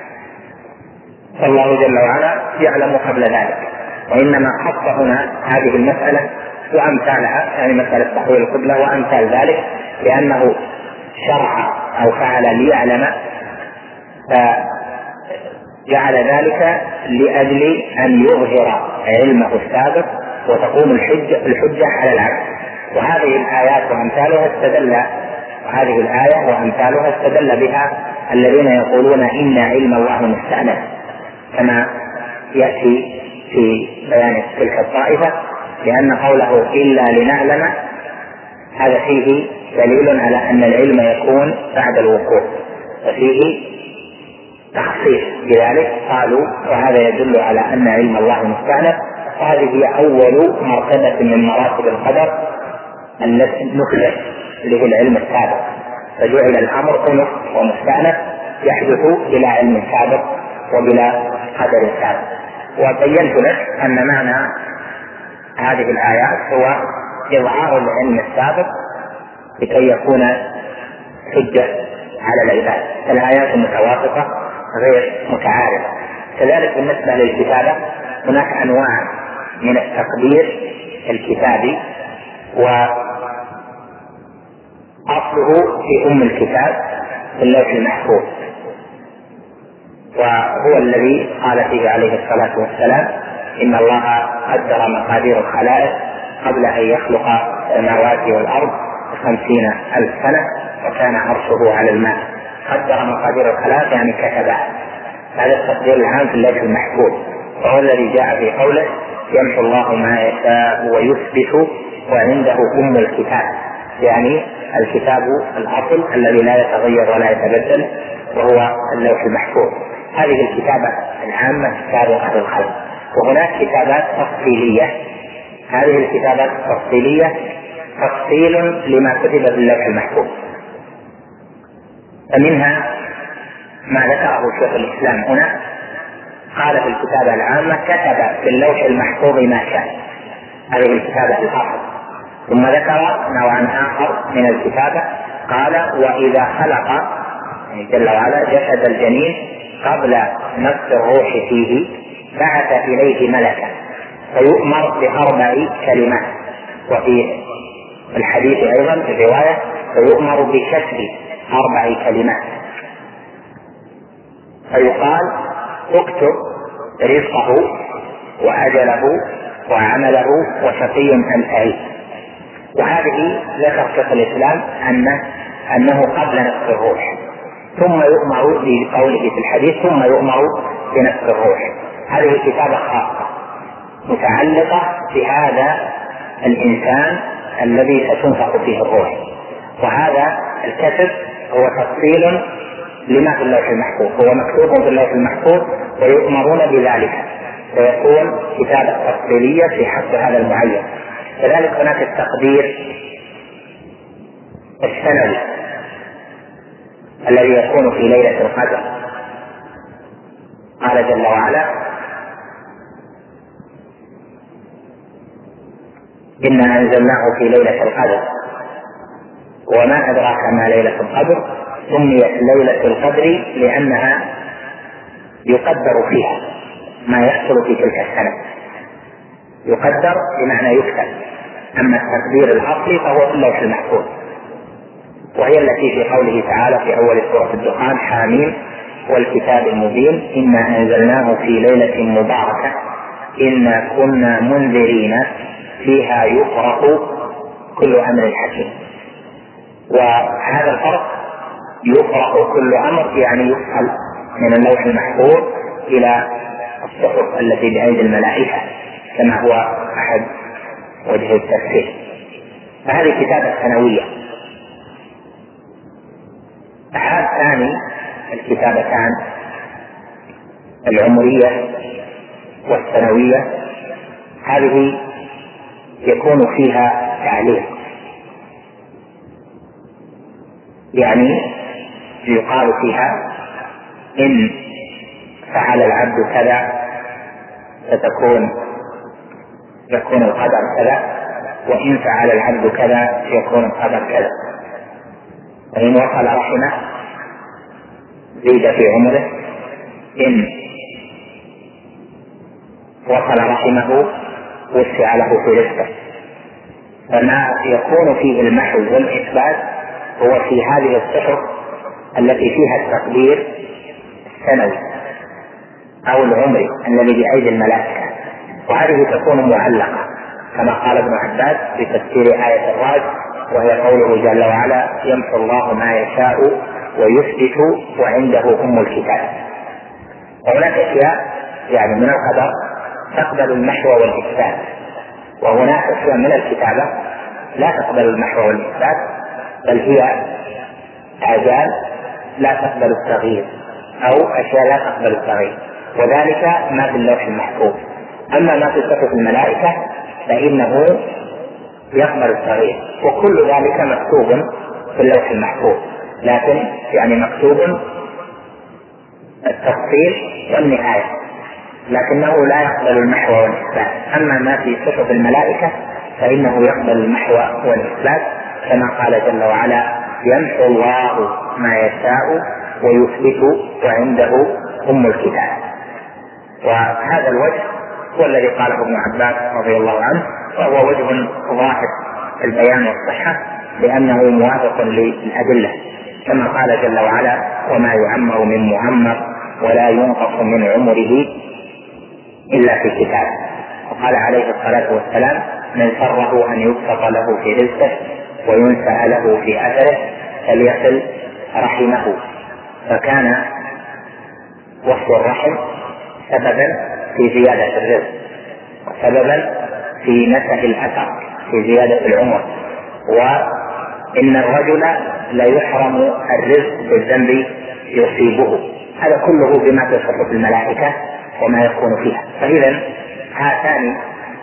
فالله جل وعلا يعلم قبل ذلك. وإنما خص هنا هذه المسألة وأمثالها، يعني مسألة تحويل القبلة وأمثال ذلك، لأنه شرع أو فعل ليعلم، فجعل ذلك لأجل أن يظهر علمه السابق وتقوم الحجة على العبد. وهذه الآيات وأمثالها هذه الآية وأمثالها استدل بها الذين يقولون إن علم الله مستأنف، كما يأتي في بيان تلك الطائفة، لأن قوله إلا لنعلم هذا فيه دليل على أن العلم يكون بعد الوقوع، ففيه تخصيص بذلك. قالوا وهذا يدل على أن علم الله مستأنف، وهذه هي أول مرتبة من مراتب القدر التي نخلص له العلم السابق، فجعل الأمر أنف ومستأنف يحدث بلا علم سابق وبلا قدر سابق. وبينت لك أن معنى هذه الآيات هو إظهار العلم السابق لكي يكون حجة على العباد. الآيات متوافقة غير متعارضة. كذلك بالنسبة للكتابة هناك أنواع من التقدير الكتابي، وأصله في الكتاب في اللوح المحفوظ، وهو الذي قال فيه عليه الصلاة والسلام: إن الله قدر مقادير الخلائق قبل أن يخلق السماوات والأرض 50,000 سنة وكان عرشه على الماء. قدر مقادير الخلائق يعني كتبها. هذا التقدير العام في اللوح المحفوظ، وهو الذي جاء في قوله: يمحو الله ما يشاء ويثبت وعنده الكتاب، يعني الكتاب الأصل الذي لا يتغير ولا يتبدل وهو اللوح المحفوظ. هذه الكتابة العامة السابقة للخلق. وهناك كتابات تفصيلية، هذه الكتابات التفصيلية تفصيل لما كتب باللوح المحفوظ. فمنها ما ذكره شيخ الإسلام هنا، قال في الكتابة العامة كتب باللوح المحفوظ ما شاء، هذه الكتابة الأصل. ثم ذكر نوعا آخر من الكتابة، قال وإذا خلق جل وعلا جسد الجنين قبل نفخ الروح فيه بعث إليه ملكا فيؤمر ب4 كلمات. وفي الحديث أيضا في الرواية فيؤمر بكتب 4 كلمات، فيقال اكتب رزقه وأجله وعمله وشقي أم سعيد. وهذه ذكر شيخ الإسلام أنه قبل نفخ الروح، ثم يؤمر بقوله في الحديث ثم يؤمر بنفخ الروح. هذه كتابة خاصة متعلقة بهذا الإنسان الذي ستنفخ فيه الروح، وهذا الكتب هو تفصيل لما في اللوح المحفوظ، هو مكتوب في اللوح المحفوظ ويؤمرون بذلك، فيكون كتابة تفصيلية في حق هذا المعين. كذلك هناك التقدير السنوي الذي يكون في ليلة القدر. قال جل وعلا إنا أنزلناه في ليلة القدر وما أدراك ما ليلة القدر، سميت ليلة القدر لأنها يقدر فيها ما يحصل في تلك السنة، يقدر بمعنى يكتب. أما التقدير الأصلي فهو في اللوح المحفوظ، وهي التي في قوله تعالى في أول سورة الدخان حاميم والكتاب المبين إنا أنزلناه في ليلة مباركة إنا كنا منذرين فيها يفرق كل أمر حكيم. وهذا الفرق يفرق كل أمر يعني يفعل من اللوح المحفوظ إلى الصحف التي بأيدي الملائكة كما هو أحد وجه التفسير. فهذه كتابة سنوية. أحد ثاني الكتابتان العمرية والسنوية، هذه يكون فيها تعليق، يعني يقال فيها إن فعل العبد كذا يكون القدر كذا، وإن فعل العبد كذا يكون القدر كذا. وإن وصل رحمه زيد في عمره، إن وصل رحمه وسع له في رزقه. فما يكون فيه المحو والإثبات هو في هذه الصحف التي فيها التقدير السنوي أو العمري الذي بأيدي الملائكة، وهذه تكون معلقة كما قال ابن عباس في تفسير آية الرعد، وهي قوله جل وعلا يمحو الله ما يشاء ويثبت وعنده أم الكتاب. وهناك أشياء يعني من القدر تقبل المحو والإثبات، وهناك أشياء من الكتابة لا تقبل المحو والإثبات، بل هي أعجال لا تقبل التغيير أو أشياء لا تقبل التغيير، وذلك ما في اللوح المحفوظ. أما ما في صحف الملائكة فإنه يقبل التغيير، وكل ذلك مكتوب في اللوح المحفوظ، لكن يعني مكتوب التفصيل والنهاية، لكنه لا يقبل المحو والإثبات. أما ما في صحف الملائكة فإنه يقبل المحو والإثبات، كما قال جل وعلا يمحو الله ما يشاء ويثبت وعنده أم الكتاب. وهذا الوجه هو الذي قاله ابن عباس رضي الله عنه، وهو وجه ظاهر البيان والصحة لأنه موافق للأدلة، كما قال جل وعلا وما يعمر من معمر ولا ينقص من عمره إلا في كتاب. وقال عليه الصلاة والسلام من سره أن يبسط له في رزقه وينسأ له في أثره فليصل رحمه. فكان وصل الرحم سببا في زيادة الرزق وسببا في نسأ الأثر في زيادة العمر. وإن الرجل لا يحرم الرزق بالذنب يصيبه، هذا كله بما تصف الملائكة وما يكون فيها. فإذا هاتان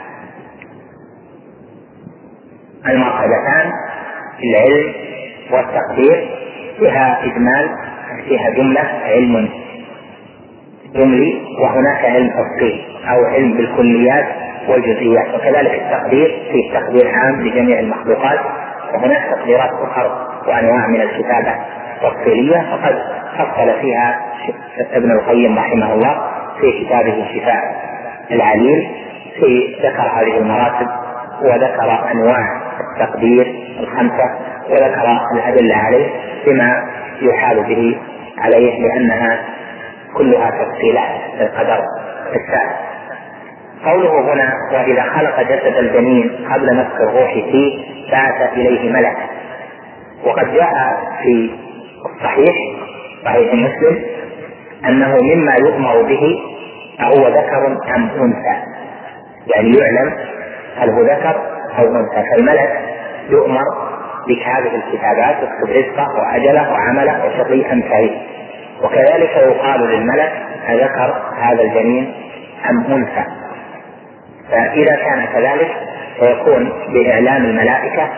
المرتبتان العلم والتقدير فيها إجمال، فيها جملة علم جملي، وهناك علم تفصيل أو علم بالكليات والجزئيات. وكذلك التقدير فيه تقدير عام لجميع المخلوقات، وهناك تقديرات أخرى وأنواع من الكتابة تفصيلية، وقد فصل فيها ابن القيم رحمه الله في كتابه شفاء العليل، في ذكر هذه المراتب وذكر أنواع التقدير الخمسة وذكر الأدلة عليه بما يحال به عليه، لأنها كلها تفصيلات القدر الثالث. قوله هنا وإذا خلق جسد الجنين قبل نفخ الروح فيه بعث إليه ملك. وقد جاء في الصحيح صحيح مسلم أنه مما يؤمر به هو ذكر أم أنثى، يعني يعلم هل هو ذكر أو أنثى. فالملك يؤمر بهذه الكتابات، يكتب رزقه وأجله وعمله وشقي أم سعيد. وكذلك يقال للملك أذكر هذا الجنين أم أنثى. فإذا كان كذلك فيكون بإعلام الملائكة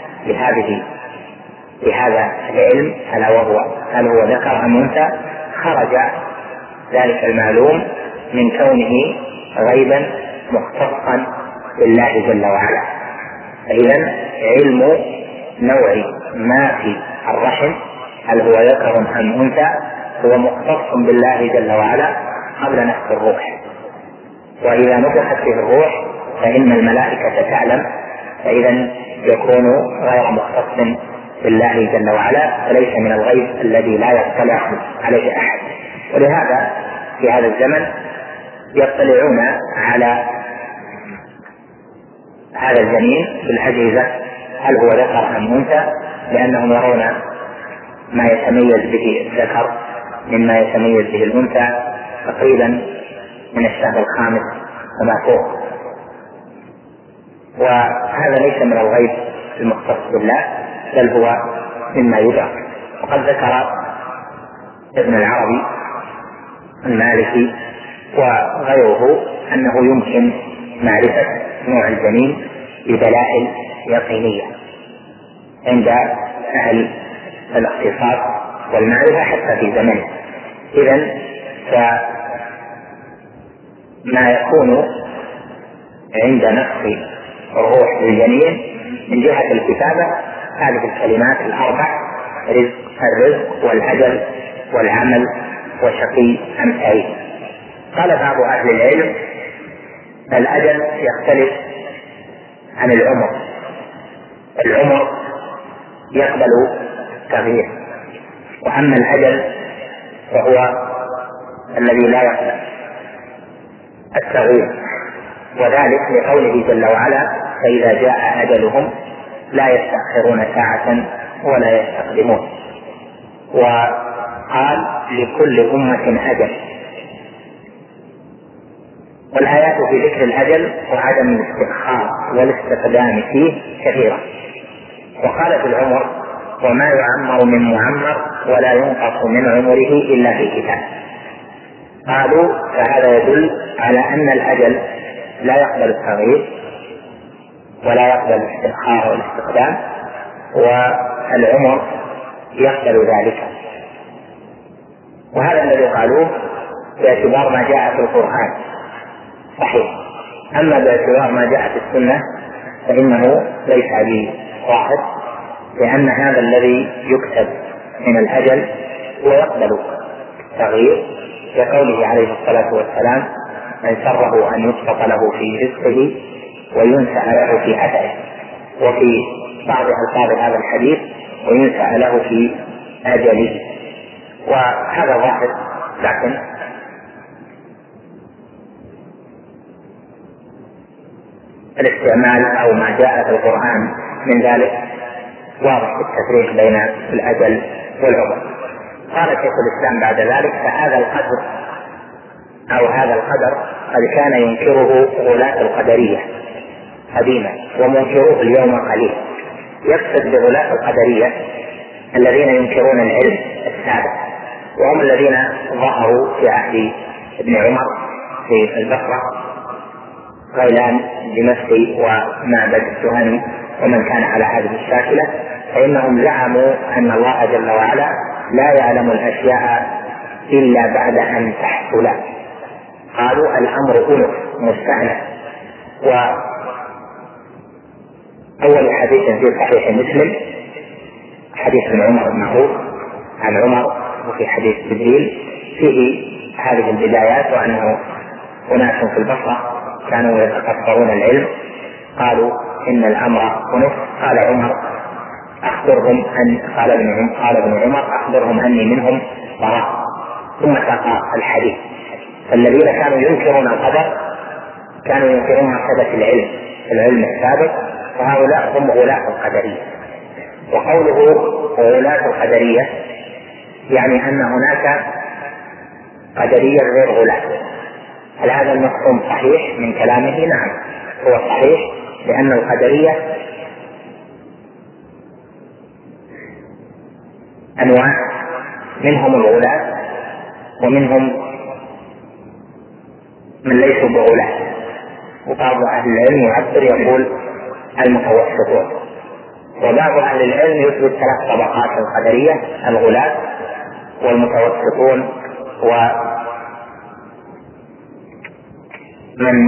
بهذا العلم ألا وهو هل هو ذكر أم أنثى، خرج ذلك المعلوم من كونه غيبا مختصا بالله جل وعلا. فإذا علم نوع ما في الرحم هل هو ذكر أم أنثى هو مختص بالله جل وعلا قبل نفخ الروح. وإذا نفخت فيه الروح فإن الملائكة تعلم، فإذا يكون غير مختص بالله جل وعلا، فليس من الغيب الذي لا يطلع عليه أحد. ولهذا في هذا الزمن يطلعون على هذا الجنين بالأجهزة هل هو ذكر أم أنثى، لأنهم يرون ما يتميز به الذكر مما يتميز به الأنثى تقريبا من الشهر الخامس وما فوق. وهذا ليس من الغيب المختص بالله، بل هو مما يدرك. وقد ذكر ابن العربي المالكي وغيره أنه يمكن معرفة نوع الجنين بدلائل يقينية عند أهل الاختصاص والمعرفة حتى في زمنه. إذن فما يكون عند نفخ الروح للجنين من جهة الكتابة هذه الكلمات الأربع: الرزق والأجل والعمل وشقي أم سعيد. قال بعض أهل العلم الأجل يختلف عن العمر. العمر يقبل تغيير، وأما الأجل فهو الذي لا يقبل التغيير، وذلك لقوله جل وعلا: فإذا جاء أجلهم لا يستأخرون ساعة ولا يستقدمون. وقال: لكل أمة أجل. والآيات في ذكر الأجل وعدم الاستئخار والاستقدام فيه كثيرة. وقال في العمر: وما يعمر من معمر ولا ينقص من عمره إلا في كتاب. قالوا: فهذا يدل على أن الأجل لا يقبل التغيير ولا يقبل الاستئخار والاستقدام، والعمر يقبل ذلك. وهذا الذي قالوه باعتبار ما جاء في القرآن صحيح. أما باعتبار ما جاء في السنة فإنه ليس بواحد، لأن هذا الذي يكتب من الأجل ويقبل التغيير كقوله عليه الصلاة والسلام: من سره أن يبسط له في رزقه وينسأ له في أثره. وفي بعض ألفاظ هذا الحديث: وينسأ له في أجله. وهذا ظاهر، لكن الاستعمال أو ما جاء في القرآن من ذلك واضح التفريق بين الأجل والعمر. قال شيخ الإسلام بعد ذلك: فهذا القدر أو هذا القدر قد كان ينكره غلاة القدرية قديما، ومنكروه اليوم قليل. يقصد بغلاة القدرية الذين ينكرون العلم الثابت، وهم الذين ظهروا في عهد ابن عمر في البصرة، غيلان دمشقي ومعبد الجهني ومن كان على هذه الشاكلة، فإنهم زعموا أن الله جل وعلا لا يعلم الأشياء إلا بعد أن تحصل. قالوا الأمر أنف مستأنف. وأول حديث في صحيح مسلم حديث ابن عمر المعروف عن عمر، وفي حديث جبريل فيه هذه البدايات، وأنه أناس في البصرة كانوا يتقصرون العلم قالوا إن الأمر أنف. قال عمر أخبرهم قال ابن عمر أخبرهم أني منهم براء. ثم ساق الحديث. فالذين كانوا ينكرون القدر كانوا ينكرون مرتبة العلم السابق، وهؤلاء هم غلاة القدرية. وقوله غلاة القدرية يعني أن هناك قدرية غير غلاة. هل هذا المفهوم صحيح من كلامه؟ نعم هو صحيح، لأن القدرية أنواع، منهم الغلاة ومنهم من ليسوا بغلاة. وبعض أهل العلم يعبر يقول المتوسطون، وبعض أهل العلم يثبت 3 طبقات القدرية: الغلاة والمتوسطون ومن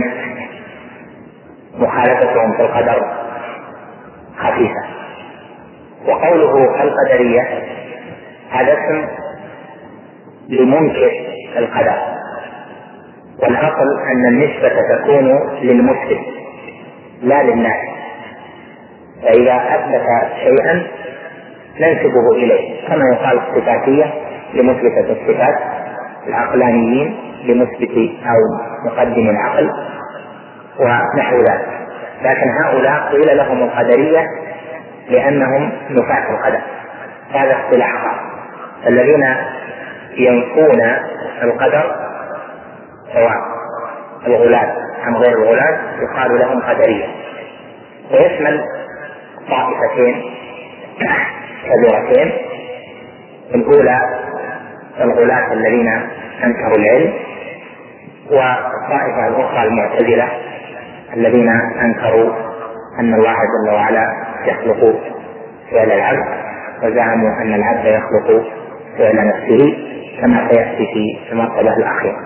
مخالفتهم في القدر خفيفة. وقوله القدرية هذا اسم لمنكر القدر، والأصل أن النسبة تكون للمثبت لا للناس، فإذا أثبت شيئا ننسبه إليه، كما يقال الصفاتية لمثبتة الصفات، العقلانيين لمثبت أو مقدم العقل ونحو ذلك. لكن هؤلاء قيل لهم القدرية لأنهم نفاة القدر، هذا اصطلاح. الذين ينفون القدر سواء الغلاة أم غير الغلاة يقال لهم قدرية. ويشمل طائفتين كبيرتين: الأولى الغلاة الذين أنكروا العلم، والطائفة الأخرى المعتزلة الذين أنكروا أن الله جل وعلا يخلق فعل العبد، وزعموا أن العبد يخلق فعل نفسه كما سيأتي في المرتبة الأخيرة.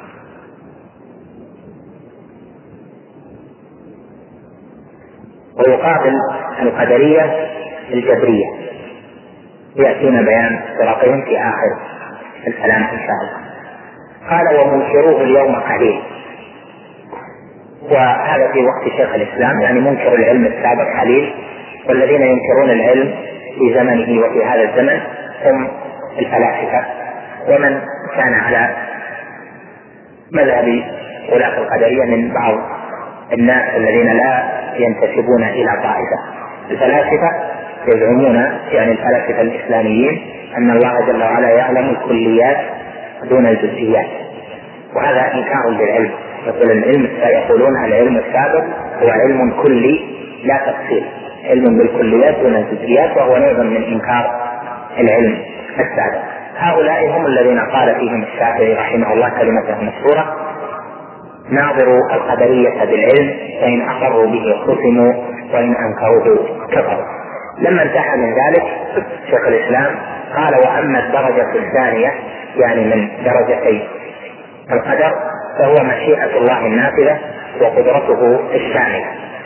ويقابل القدرية الجبرية، يأتينا بيان فرقهم في آخر الكلام إن شاء الله. قال ومنكروه اليوم قليل، وهذا في وقت شيخ الإسلام، يعني منكر العلم السابق قليل، والذين ينكرون العلم في زمنه وفي هذا الزمن هم الفلاسفة ومن كان على مذهب غلاة القدرية من بعض الناس الذين لا ينتسبون إلى طائفة. الفلاسفة يزعمون، يعني الفلاسفة الإسلاميين، أن الله جل وعلا يعلم الكليات دون الجزئيات، وهذا إنكار للعلم. يقولون العلم السابق هو علم كلي لا تفصيل، علم بالكليات دون الجزئيات، وهو نوع من إنكار العلم السابق. هؤلاء هم الذين قال فيهم الشافعي رحمه الله كلمته مشهورة: ناظروا القدرية بالعلم، فإن أقروا به خصموا وإن أنكروه كفروا. لما انتهى من ذلك شيخ الإسلام قال: وأما الدرجة الثانية، يعني من درجتي القدر، فهو مشيئة الله النافذة وقدرته الشاملة.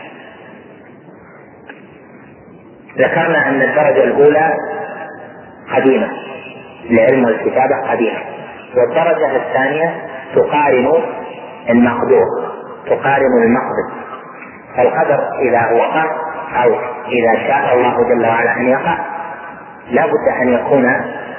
ذكرنا أن الدرجة الأولى قديمة، العلم والكتابة قديمة، والدرجة الثانية تقارن المقدور، تقارن المقدر. فالقدر إذا وقع أو إذا شاء الله جل وعلا أن يقع لا بد أن يكون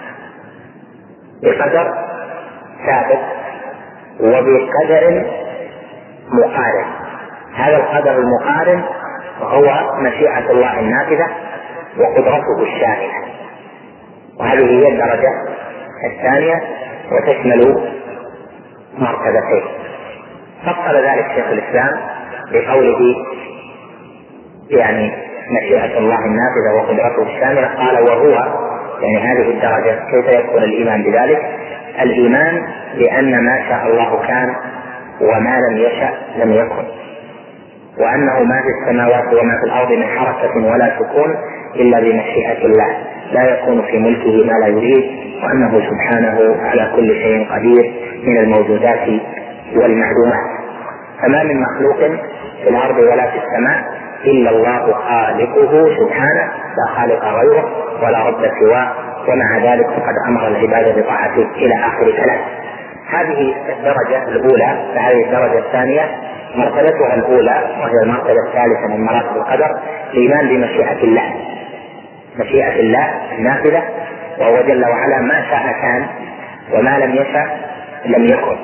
بقدر ثابت وبقدر مقارن. هذا القدر المقارن هو مشيئة الله النافذة وقدرته الشاملة، وهذه هي الدرجة الثانية وتشمل مرتبتين. فصل ذلك شيخ الإسلام بقوله يعني مشيئة الله النافذة وقدرته الشاملة، قال: وهو يعني هذه الدرجة كيف يكون الإيمان بذلك؟ الإيمان بأن ما شاء الله كان وما لم يشأ لم يكن، وأنه ما في السماوات وما في الأرض من حركة ولا سكون إلا بمشيئة الله، لا يكون في ملكه ما لا يريد، وأنه سبحانه على كل شيء قدير من الموجودات والمعلومات. فما من مخلوق في الأرض ولا في السماء إلا الله خالقه سبحانه، لا خالق غيره ولا رب سواه، ومع ذلك فقد أمر العباد بطاعته إلى آخر كلام. هذه الدرجة الأولى. فهذه الدرجة الثانية مرتبتها الأولى وهي المرتبة الثالثة من مراتب القدر، الإيمان بمشيئة الله، مشيئة الله النافذة، وهو جل وعلا ما شاء كان وما لم يشأ لم يكن.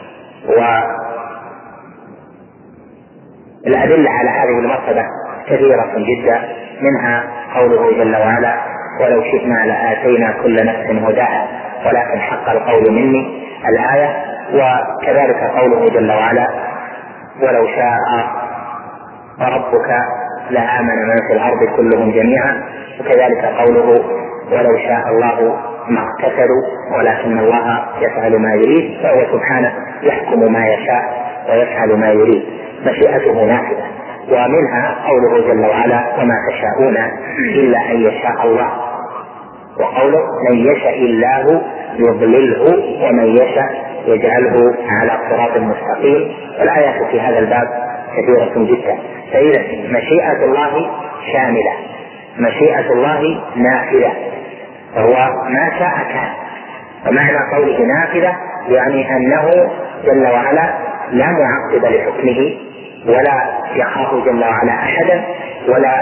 والأدلة على هذه المرتبة كثيرة جدا، منها قوله جل وعلا: ولو شئنا لآتينا كل نفس هداها ولكن حق القول مني، الآية. وكذلك قوله جل وعلا: ولو شاء ربك لآمن من في الأرض كلهم جميعا. وكذلك قوله: ولو شاء الله ما اقتتلوا ولكن الله يفعل ما يريد، فهو سبحانه يحكم ما يشاء ويفعل ما يريد، مشيئته نافذة. ومنها قوله جل وعلا: وما تشاءون إلا أن يشاء الله. وقوله: من يشاء الله يضلله ومن يشاء يجعله على صراط مستقيم. والآيات في هذا الباب كثيرة جدا. فإذا مشيئة الله شاملة، مشيئة الله نافذة، فهو ما شاء كان. ومعنى قوله نافذة يعني أنه جل وعلا لا معقب لحكمه، ولا يخاف جل وعلا أحدا، ولا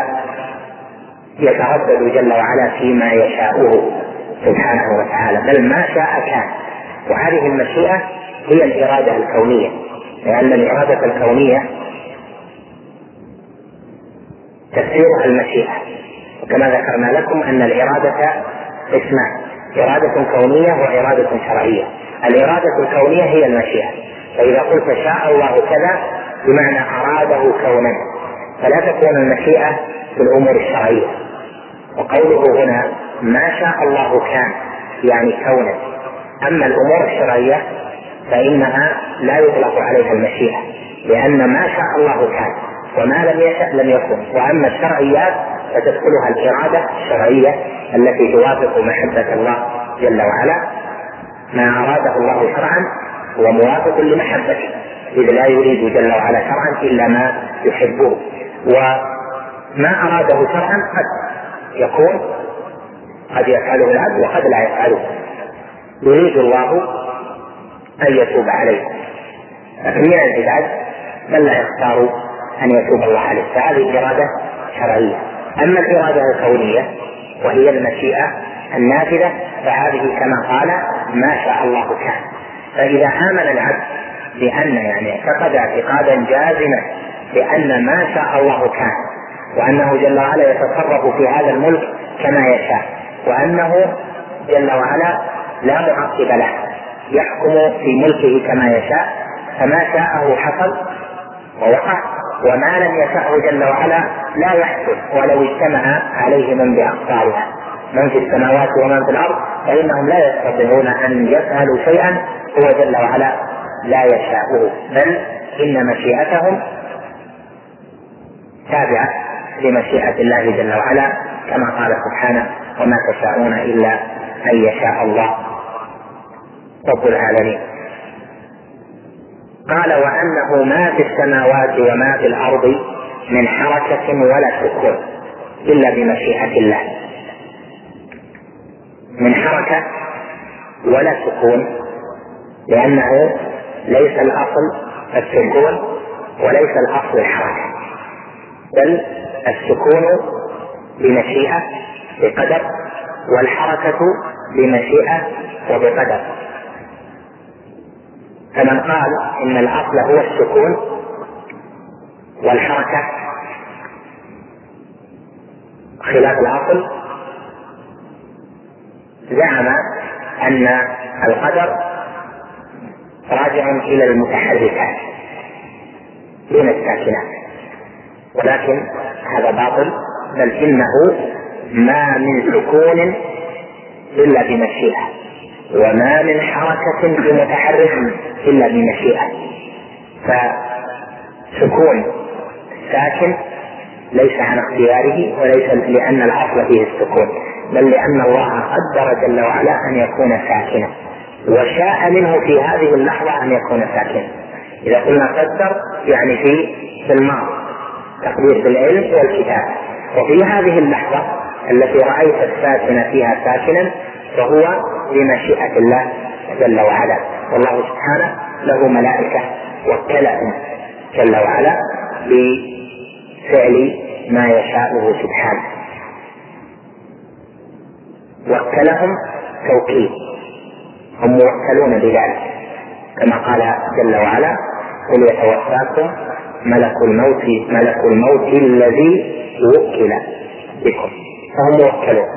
يتردد جل وعلا فيما يشاءه سبحانه وتعالى، بل ما شاء كان. وهذه المشيئة هي الإرادة الكونية، لأن الإرادة الكونية تفسيرها المشيئة. وكما ذكرنا لكم أن الإرادة قسمان: إرادة كونية وإرادة شرعية. الإرادة الكونية هي المشيئة، فإذا قلت شاء الله كذا بمعنى أراده كونا، فلا تكون المشيئة في الأمور الشرعية. وقوله هنا ما شاء الله كان يعني كونا. أما الأمور الشرعية فإنها لا يطلق عليها المشيئة، لأن ما شاء الله كان وما لم يشأ لم يكن. وأما الشرعيات فتدخلها الإرادة الشرعية التي توافق محبة الله جل وعلا. ما أراده الله شرعا هو موافق لمحبته، إذ لا يريد جل وعلا شرعا إلا ما يحبه. وما أراده شرعا قد يكون قد يفعله العبد وقد لا يفعله. يريد الله أن يتوب عليه من العباد بل لا يختار أن يتوب الله عليه، فهذه إرادة شرعية. أما الإرادة الكونية وهي المشيئة النافذة فهذه كما قال ما شاء الله كان. فإذا آمن العبد بأن يعني اعتقد اعتقادا جازما بأن ما شاء الله كان، وأنه جل وعلا يتصرف في هذا الملك كما يشاء، وأنه جل وعلا لا معقب له، يحكم في ملكه كما يشاء، فما شاءه حصل ووقع، وما لم يشاءه جل وعلا لا يحصل ولو اجتمع عليه من بأقطارها، من في السماوات ومن في الأرض، فإنهم لا يستطيعون أن يفعلوا شيئا هو جل وعلا لا يشاءه، بل إن مشيئتهم تابعة لمشيئة الله جل وعلا، كما قال سبحانه وما تشاءون إلا أن يشاء الله رب العالمين. قال وأنه ما في السماوات وما في الأرض من حركة ولا سكون إلا بمشيئة الله. من حركة ولا سكون لأنه ليس الأصل السكون وليس الأصل الحركة، بل السكون بمشيئة بقدر والحركة بمشيئة وبقدر. فمن قال إن الأصل هو السكون والحركة خلاف الأصل زعم أن القدر راجع إلى المتحركات دون الساكنات، ولكن هذا باطل، بل إنه ما من سكون إلا بمشيئة، وما من حركة بمتحرك إلا بمشيئة. فسكون الساكن ليس عن اختياره، وليس لأن الأصل فيه السكون، بل لأن الله قدر جل وعلا أن يكون ساكنا، وشاء منه في هذه اللحظة أن يكون ساكنا. إذا قلنا قدر يعني في الماضي، تقدير بالعلم والكتاب. وفي هذه اللحظة التي رأيت الساكن فيها ساكنا فهو بمشيئة الله جل وعلا، والله سبحانه له ملائكة وكلهم جل وعلا بفعل ما يشاءه سبحانه، وكلهم توكيد، هم موكلون بذلك، كما قال جل وعلا: قل يتوفاكم ملك الموت الذي وكل بكم، فهم موكلون.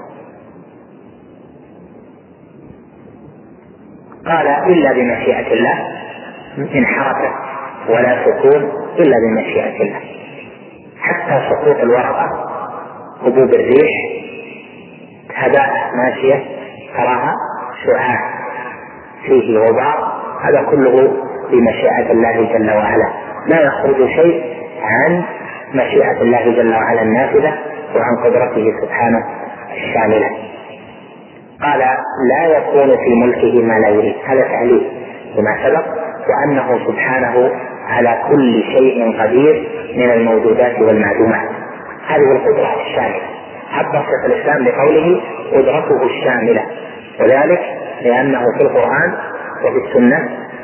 قال: إلا بمشيئة الله، من حركة ولا سكون إلا بمشيئة الله. حتى سقوط الورقة، هبوب الريح، هباء ماشية تراها شعاع فيه غبار، هذا كله بمشيئة الله جل وعلا، لا يخرج شيء عن مشيئة الله جل وعلا النافذة وعن قدرته سبحانه الشاملة. قال: لا يكون في ملكه ما لا يريد، هذا تعليل بما سبق، وأنه سبحانه على كل شيء قدير من الموجودات والمعدومات. هذه القدرة الشاملة، حتى شيخ الإسلام بقوله قدرته الشاملة، وذلك لأنه في القرآن وفي السنة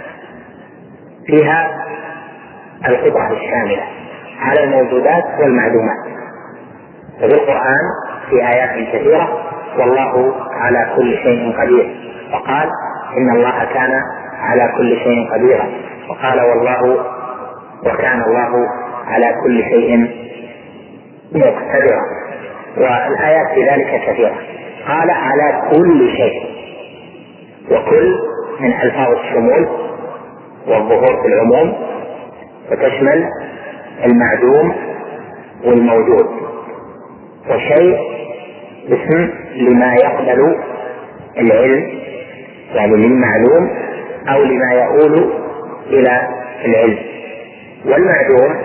فيها القدرة الشاملة على الموجودات والمعدومات. وفي القرآن في آيات كثيرة: والله على كل شيء قدير، وقال: إن الله كان على كل شيء قديرا، وقال: وكان الله على كل شيء مقتدرا، والآيات في ذلك كثيرة. قال: على كل شيء، وكل من ألفاظ الشمول والظهور في العموم، وتشمل المعدوم والموجود، وشيء اسم لما يقبل العلم، يعني للمعلوم أو لما يؤول إلى العلم، والمعدوم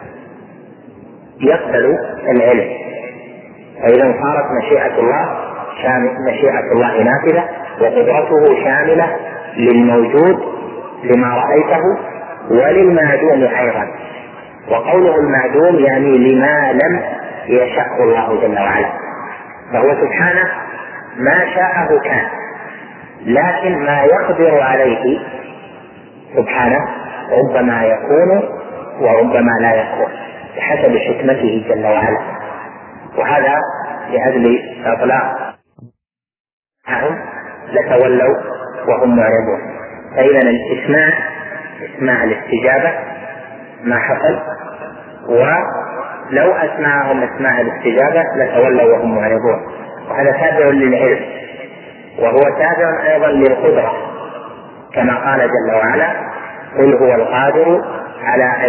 يقبل العلم. فإذا صارت مشيئة الله نافذة، وقدرته شاملة للموجود لما رأيته وللمعدوم أيضا. وقوله المعدوم يعني لما لم يشأه الله جل وعلا، فهو سبحانه ما شاءه كان، لكن ما يقدر عليه سبحانه ربما يكون وربما لا يكون بحسب حكمته جل وعلا. وهذا لأجل إطلاق لتولوا وهم معرضون. فإذا الإسماع إسماع الاستجابة ما حصل، ولو أسمعهم إسماع الاستجابة لتولوا وهم معرضون، وهذا تابع للعلم، وهو تابع أيضا للقدرة، كما قال جل وعلا: قل هو القادر على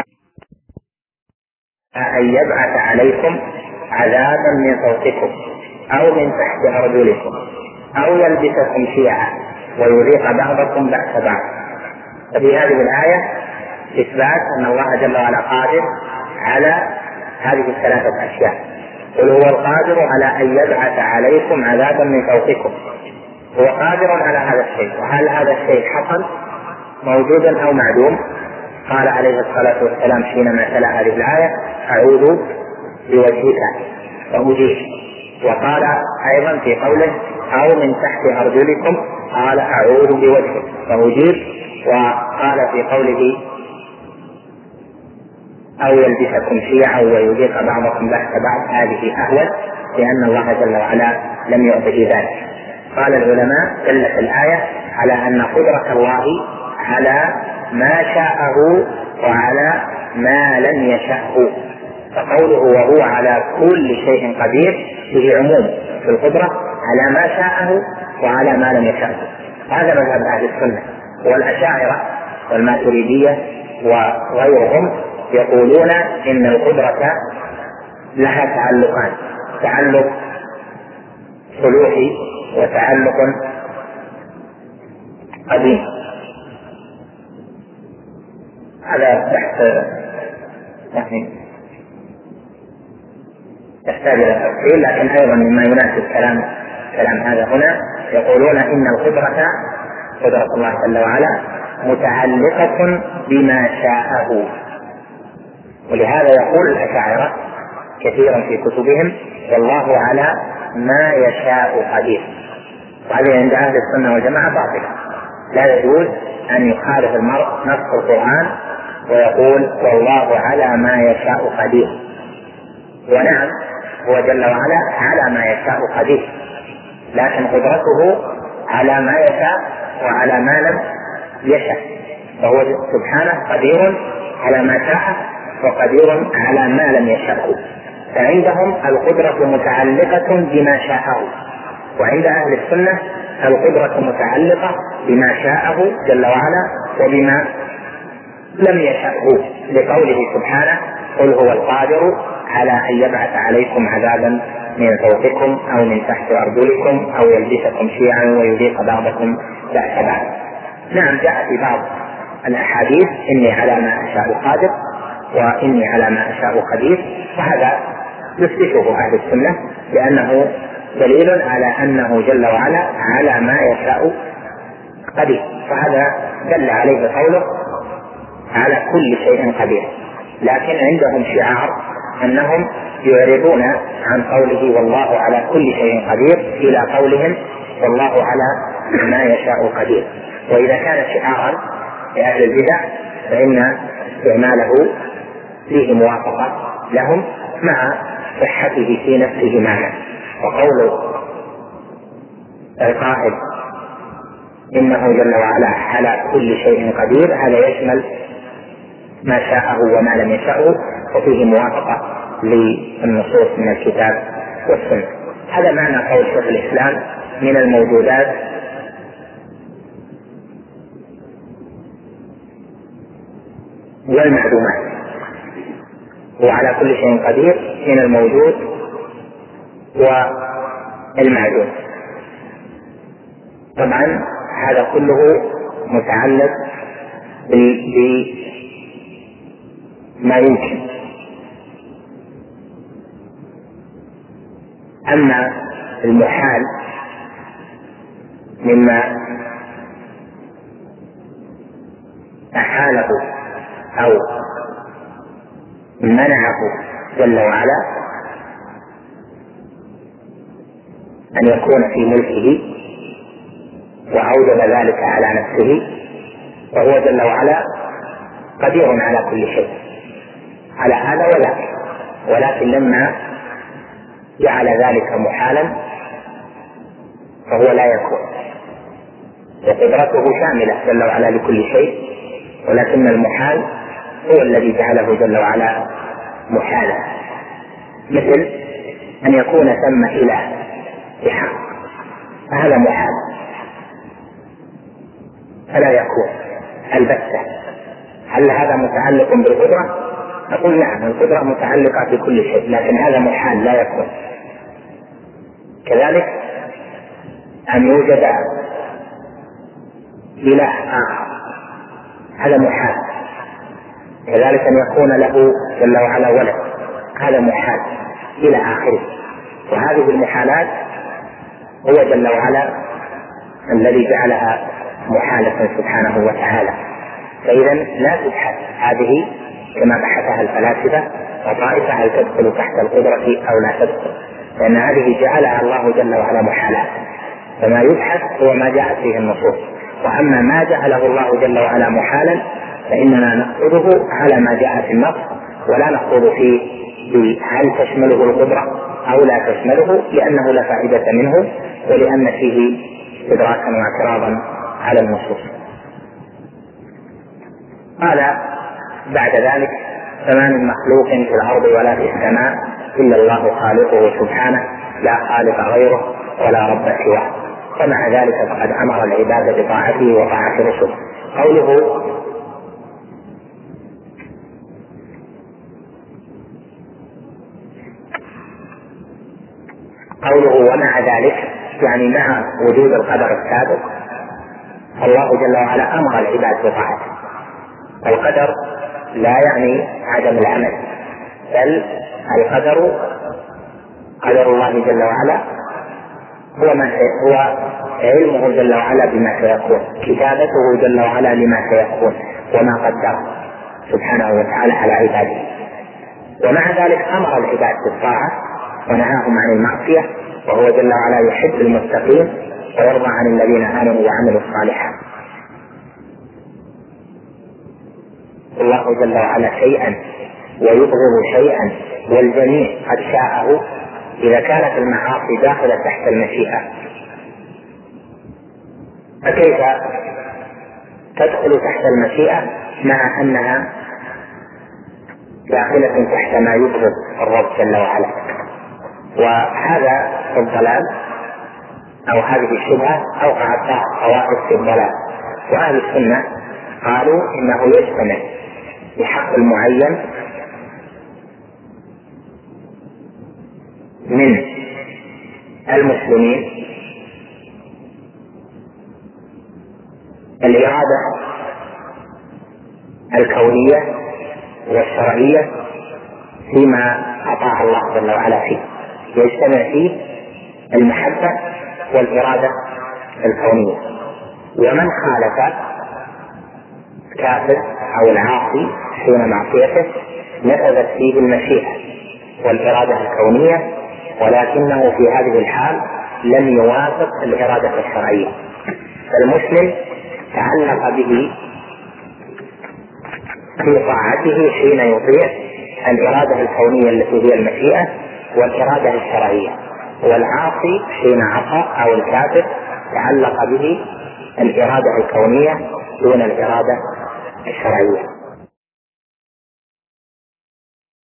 أن يبعث عليكم عذابا من فوقكم أو من تحت أرجلكم أو يلبسكم شيعا ويذيق بعضكم بأس بعض. ففي هذه الآية إثبات أن الله جل وعلا قادر على هذه الثلاثة أشياء. قل هو القادر على أن يبعث عليكم عذابا من فوقكم، هو قادر على هذا الشيء. وهل هذا الشيء حصل موجودا أو معدوم؟ قال عليه الصلاة والسلام حينما تلا هذه الآية: أعوذ بوجهك فأجيب. وقال أيضا في قوله: أو من تحت أرجلكم، قال: أعوذ بوجهك فأجيب. وقال في قوله: أو يلبسكم شيعا ويذيق بعضكم بأس بعض، هذه أهون، لأن الله جل وعلا لم يعطه ذلك. قال العلماء: دلت الآية على أن قدرة الله على ما شاءه وعلى ما لم يشأه. فقوله وهو على كل شيء قدير فيه عموم في القدرة على ما شاءه وعلى ما لم يشأه. هذا مذهب أهل السنة. والأشاعرة والماتريدية وغيرهم يقولون إن القدرة لها تعلقان: تعلق صلوحي وتعلق قديم. هذا بحث يعني يحتاج إلى تفصيل، لكن أيضا مما يناسب كلام هذا هنا يقولون إن القدرة قدرة الله جل وعلا متعلقة بما شاءه، ولهذا يقول الأشاعرة كثيرا في كتبهم والله على ما يشاء قدير، وهذه عند أهل السنة والجماعة باطلة. لا يجوز أن يخالف المرء نص القرآن ويقول والله على ما يشاء قدير. ونعم هو جل وعلا على ما يشاء قدير، لكن قدرته على ما يشاء وعلى ما لم يشاء، فهو سبحانه قدير على ما شاء وقدير على ما لم يشاء. فعندهم القدرة متعلقة بما شاءه، وعند أهل السنة القدرة متعلقة بما شاءه جل وعلا وبما لم يشأه، لقوله سبحانه قل هو القادر على أن يبعث عليكم عذابا من فوقكم أو من تحت أرجلكم أو يلبسكم شيعا ويذيق بعضكم بأس بعض. نعم جاء في بعض الأحاديث إني على ما أشاء قادر وإني على ما أشاء قدير، وهذا يثبته أهل السنة لأنه دليل على أنه جل وعلا على ما يشاء قدير، وهذا دل عليه قوله على كل شيء قدير. لكن عندهم شعار أنهم يعرضون عن قوله والله على كل شيء قدير إلى قولهم والله على ما يشاء قدير. وإذا كان شعارا لأهل البدع فإن استعماله فيه موافقة لهم مع صحته في نفسه معنى. وقول القائل إنه جل وعلا على كل شيء قدير هذا يشمل ما شاءه وما لم يشاءه، وفيه موافقة للنصوص من الكتاب والسنة. هذا معنى قول شيخ الإسلام من الموجودات والمعدومات، وعلى كل شيء قدير من الموجود والمعدوم. طبعا هذا كله متعلق بما يمكن. أما المحال مما أحاله أو منعه جل وعلا أن يكون في ملكه وأوجب ذلك على نفسه، وهو جل وعلا قدير على كل شيء على هذا وذاك، ولكن لما جعل ذلك محالا فهو لا يكون، وقدرته شاملة جل وعلا لكل شيء، ولكن المحال هو الذي جعله جل وعلا محالا. مثل أن يكون ثم إله بحق، فهذا محال فلا يكون البتة. هل هذا متعلق بالقدرة؟ نقول نعم القدرة متعلقة بكل شيء، لكن هذا محال لا يكون. كذلك أن يوجد إله آخر هذا محال، كذلك أن يكون له جل وعلا ولد هذا محال إلى آخره. وهذه المحالات هو جل وعلا الذي جعلها محالة سبحانه وتعالى. فإذا لا تبحث هذه كما بحثها الفلاسفة وطائفة هل تدخل تحت القدرة أو لا تدخل، لأن هذه جعلها الله جل وعلا محالات، فما يبحث هو ما جاءت فيه النصوص. وأما ما جعله الله جل وعلا محالا فإننا نأخذه على ما جاء في النص، ولا نأخذ فيه هل تشمله القدرة أو لا تشمله، لأنه لا فائدة منه ولأن فيه إدراكا واعتراضا على النصوص. قال بعد ذلك فما من مخلوق في الأرض ولا في السماء إلا الله خالقه سبحانه لا خالق غيره ولا رب سواه، ومع ذلك فقد أمر العباد بطاعته وطاعة رسله. قوله قوله ومع ذلك يعني مع وجود القدر السابق، الله جل وعلا أمر العباد بطاعته. القدر لا يعني عدم العمل، بل القدر قدر الله جل وعلا هو علمه جل وعلا بما سيكون، كتابته جل وعلا لما سيكون وما قدر سبحانه وتعالى على عباده. ومع ذلك أمر العباد بالطاعة ونهاهم عن المعصية، وهو جل وعلا يحب المتقين ويرضى عن الذين آمنوا وعملوا الصالحات. الله جل وعلا شيئا ويبغض شيئا والجميع قد شاءه إذا كانت المعاصي داخلة تحت المشيئة، فكيف تدخل تحت المشيئة مع أنها داخلة تحت ما يبغض الرب جل وعلا؟ وهذا الضلال أو هذه الشبهة أوقعت طوائف في الضلال. وأهل السنة قالوا إنه يجتمع بحق المعين من المسلمين الإرادة الكونية والشرعية فيما أطاع الله جل وعلا فيه، يجتمع فيه المحبة والإرادة الكونية. ومن خالف كافر أو العاصي حين معصيته نفذت فيه المشيئة والإرادة الكونية، ولكنه في هذه الحال لم يوافق الإرادة الشرعية. فالمسلم تعلق به في طاعته حين يطيع الإرادة الكونية التي هي المشيئة والإرادة الشرعية، والعاصي حين عصى أو الكافر تعلق به الإرادة الكونية دون الإرادة الشرعية.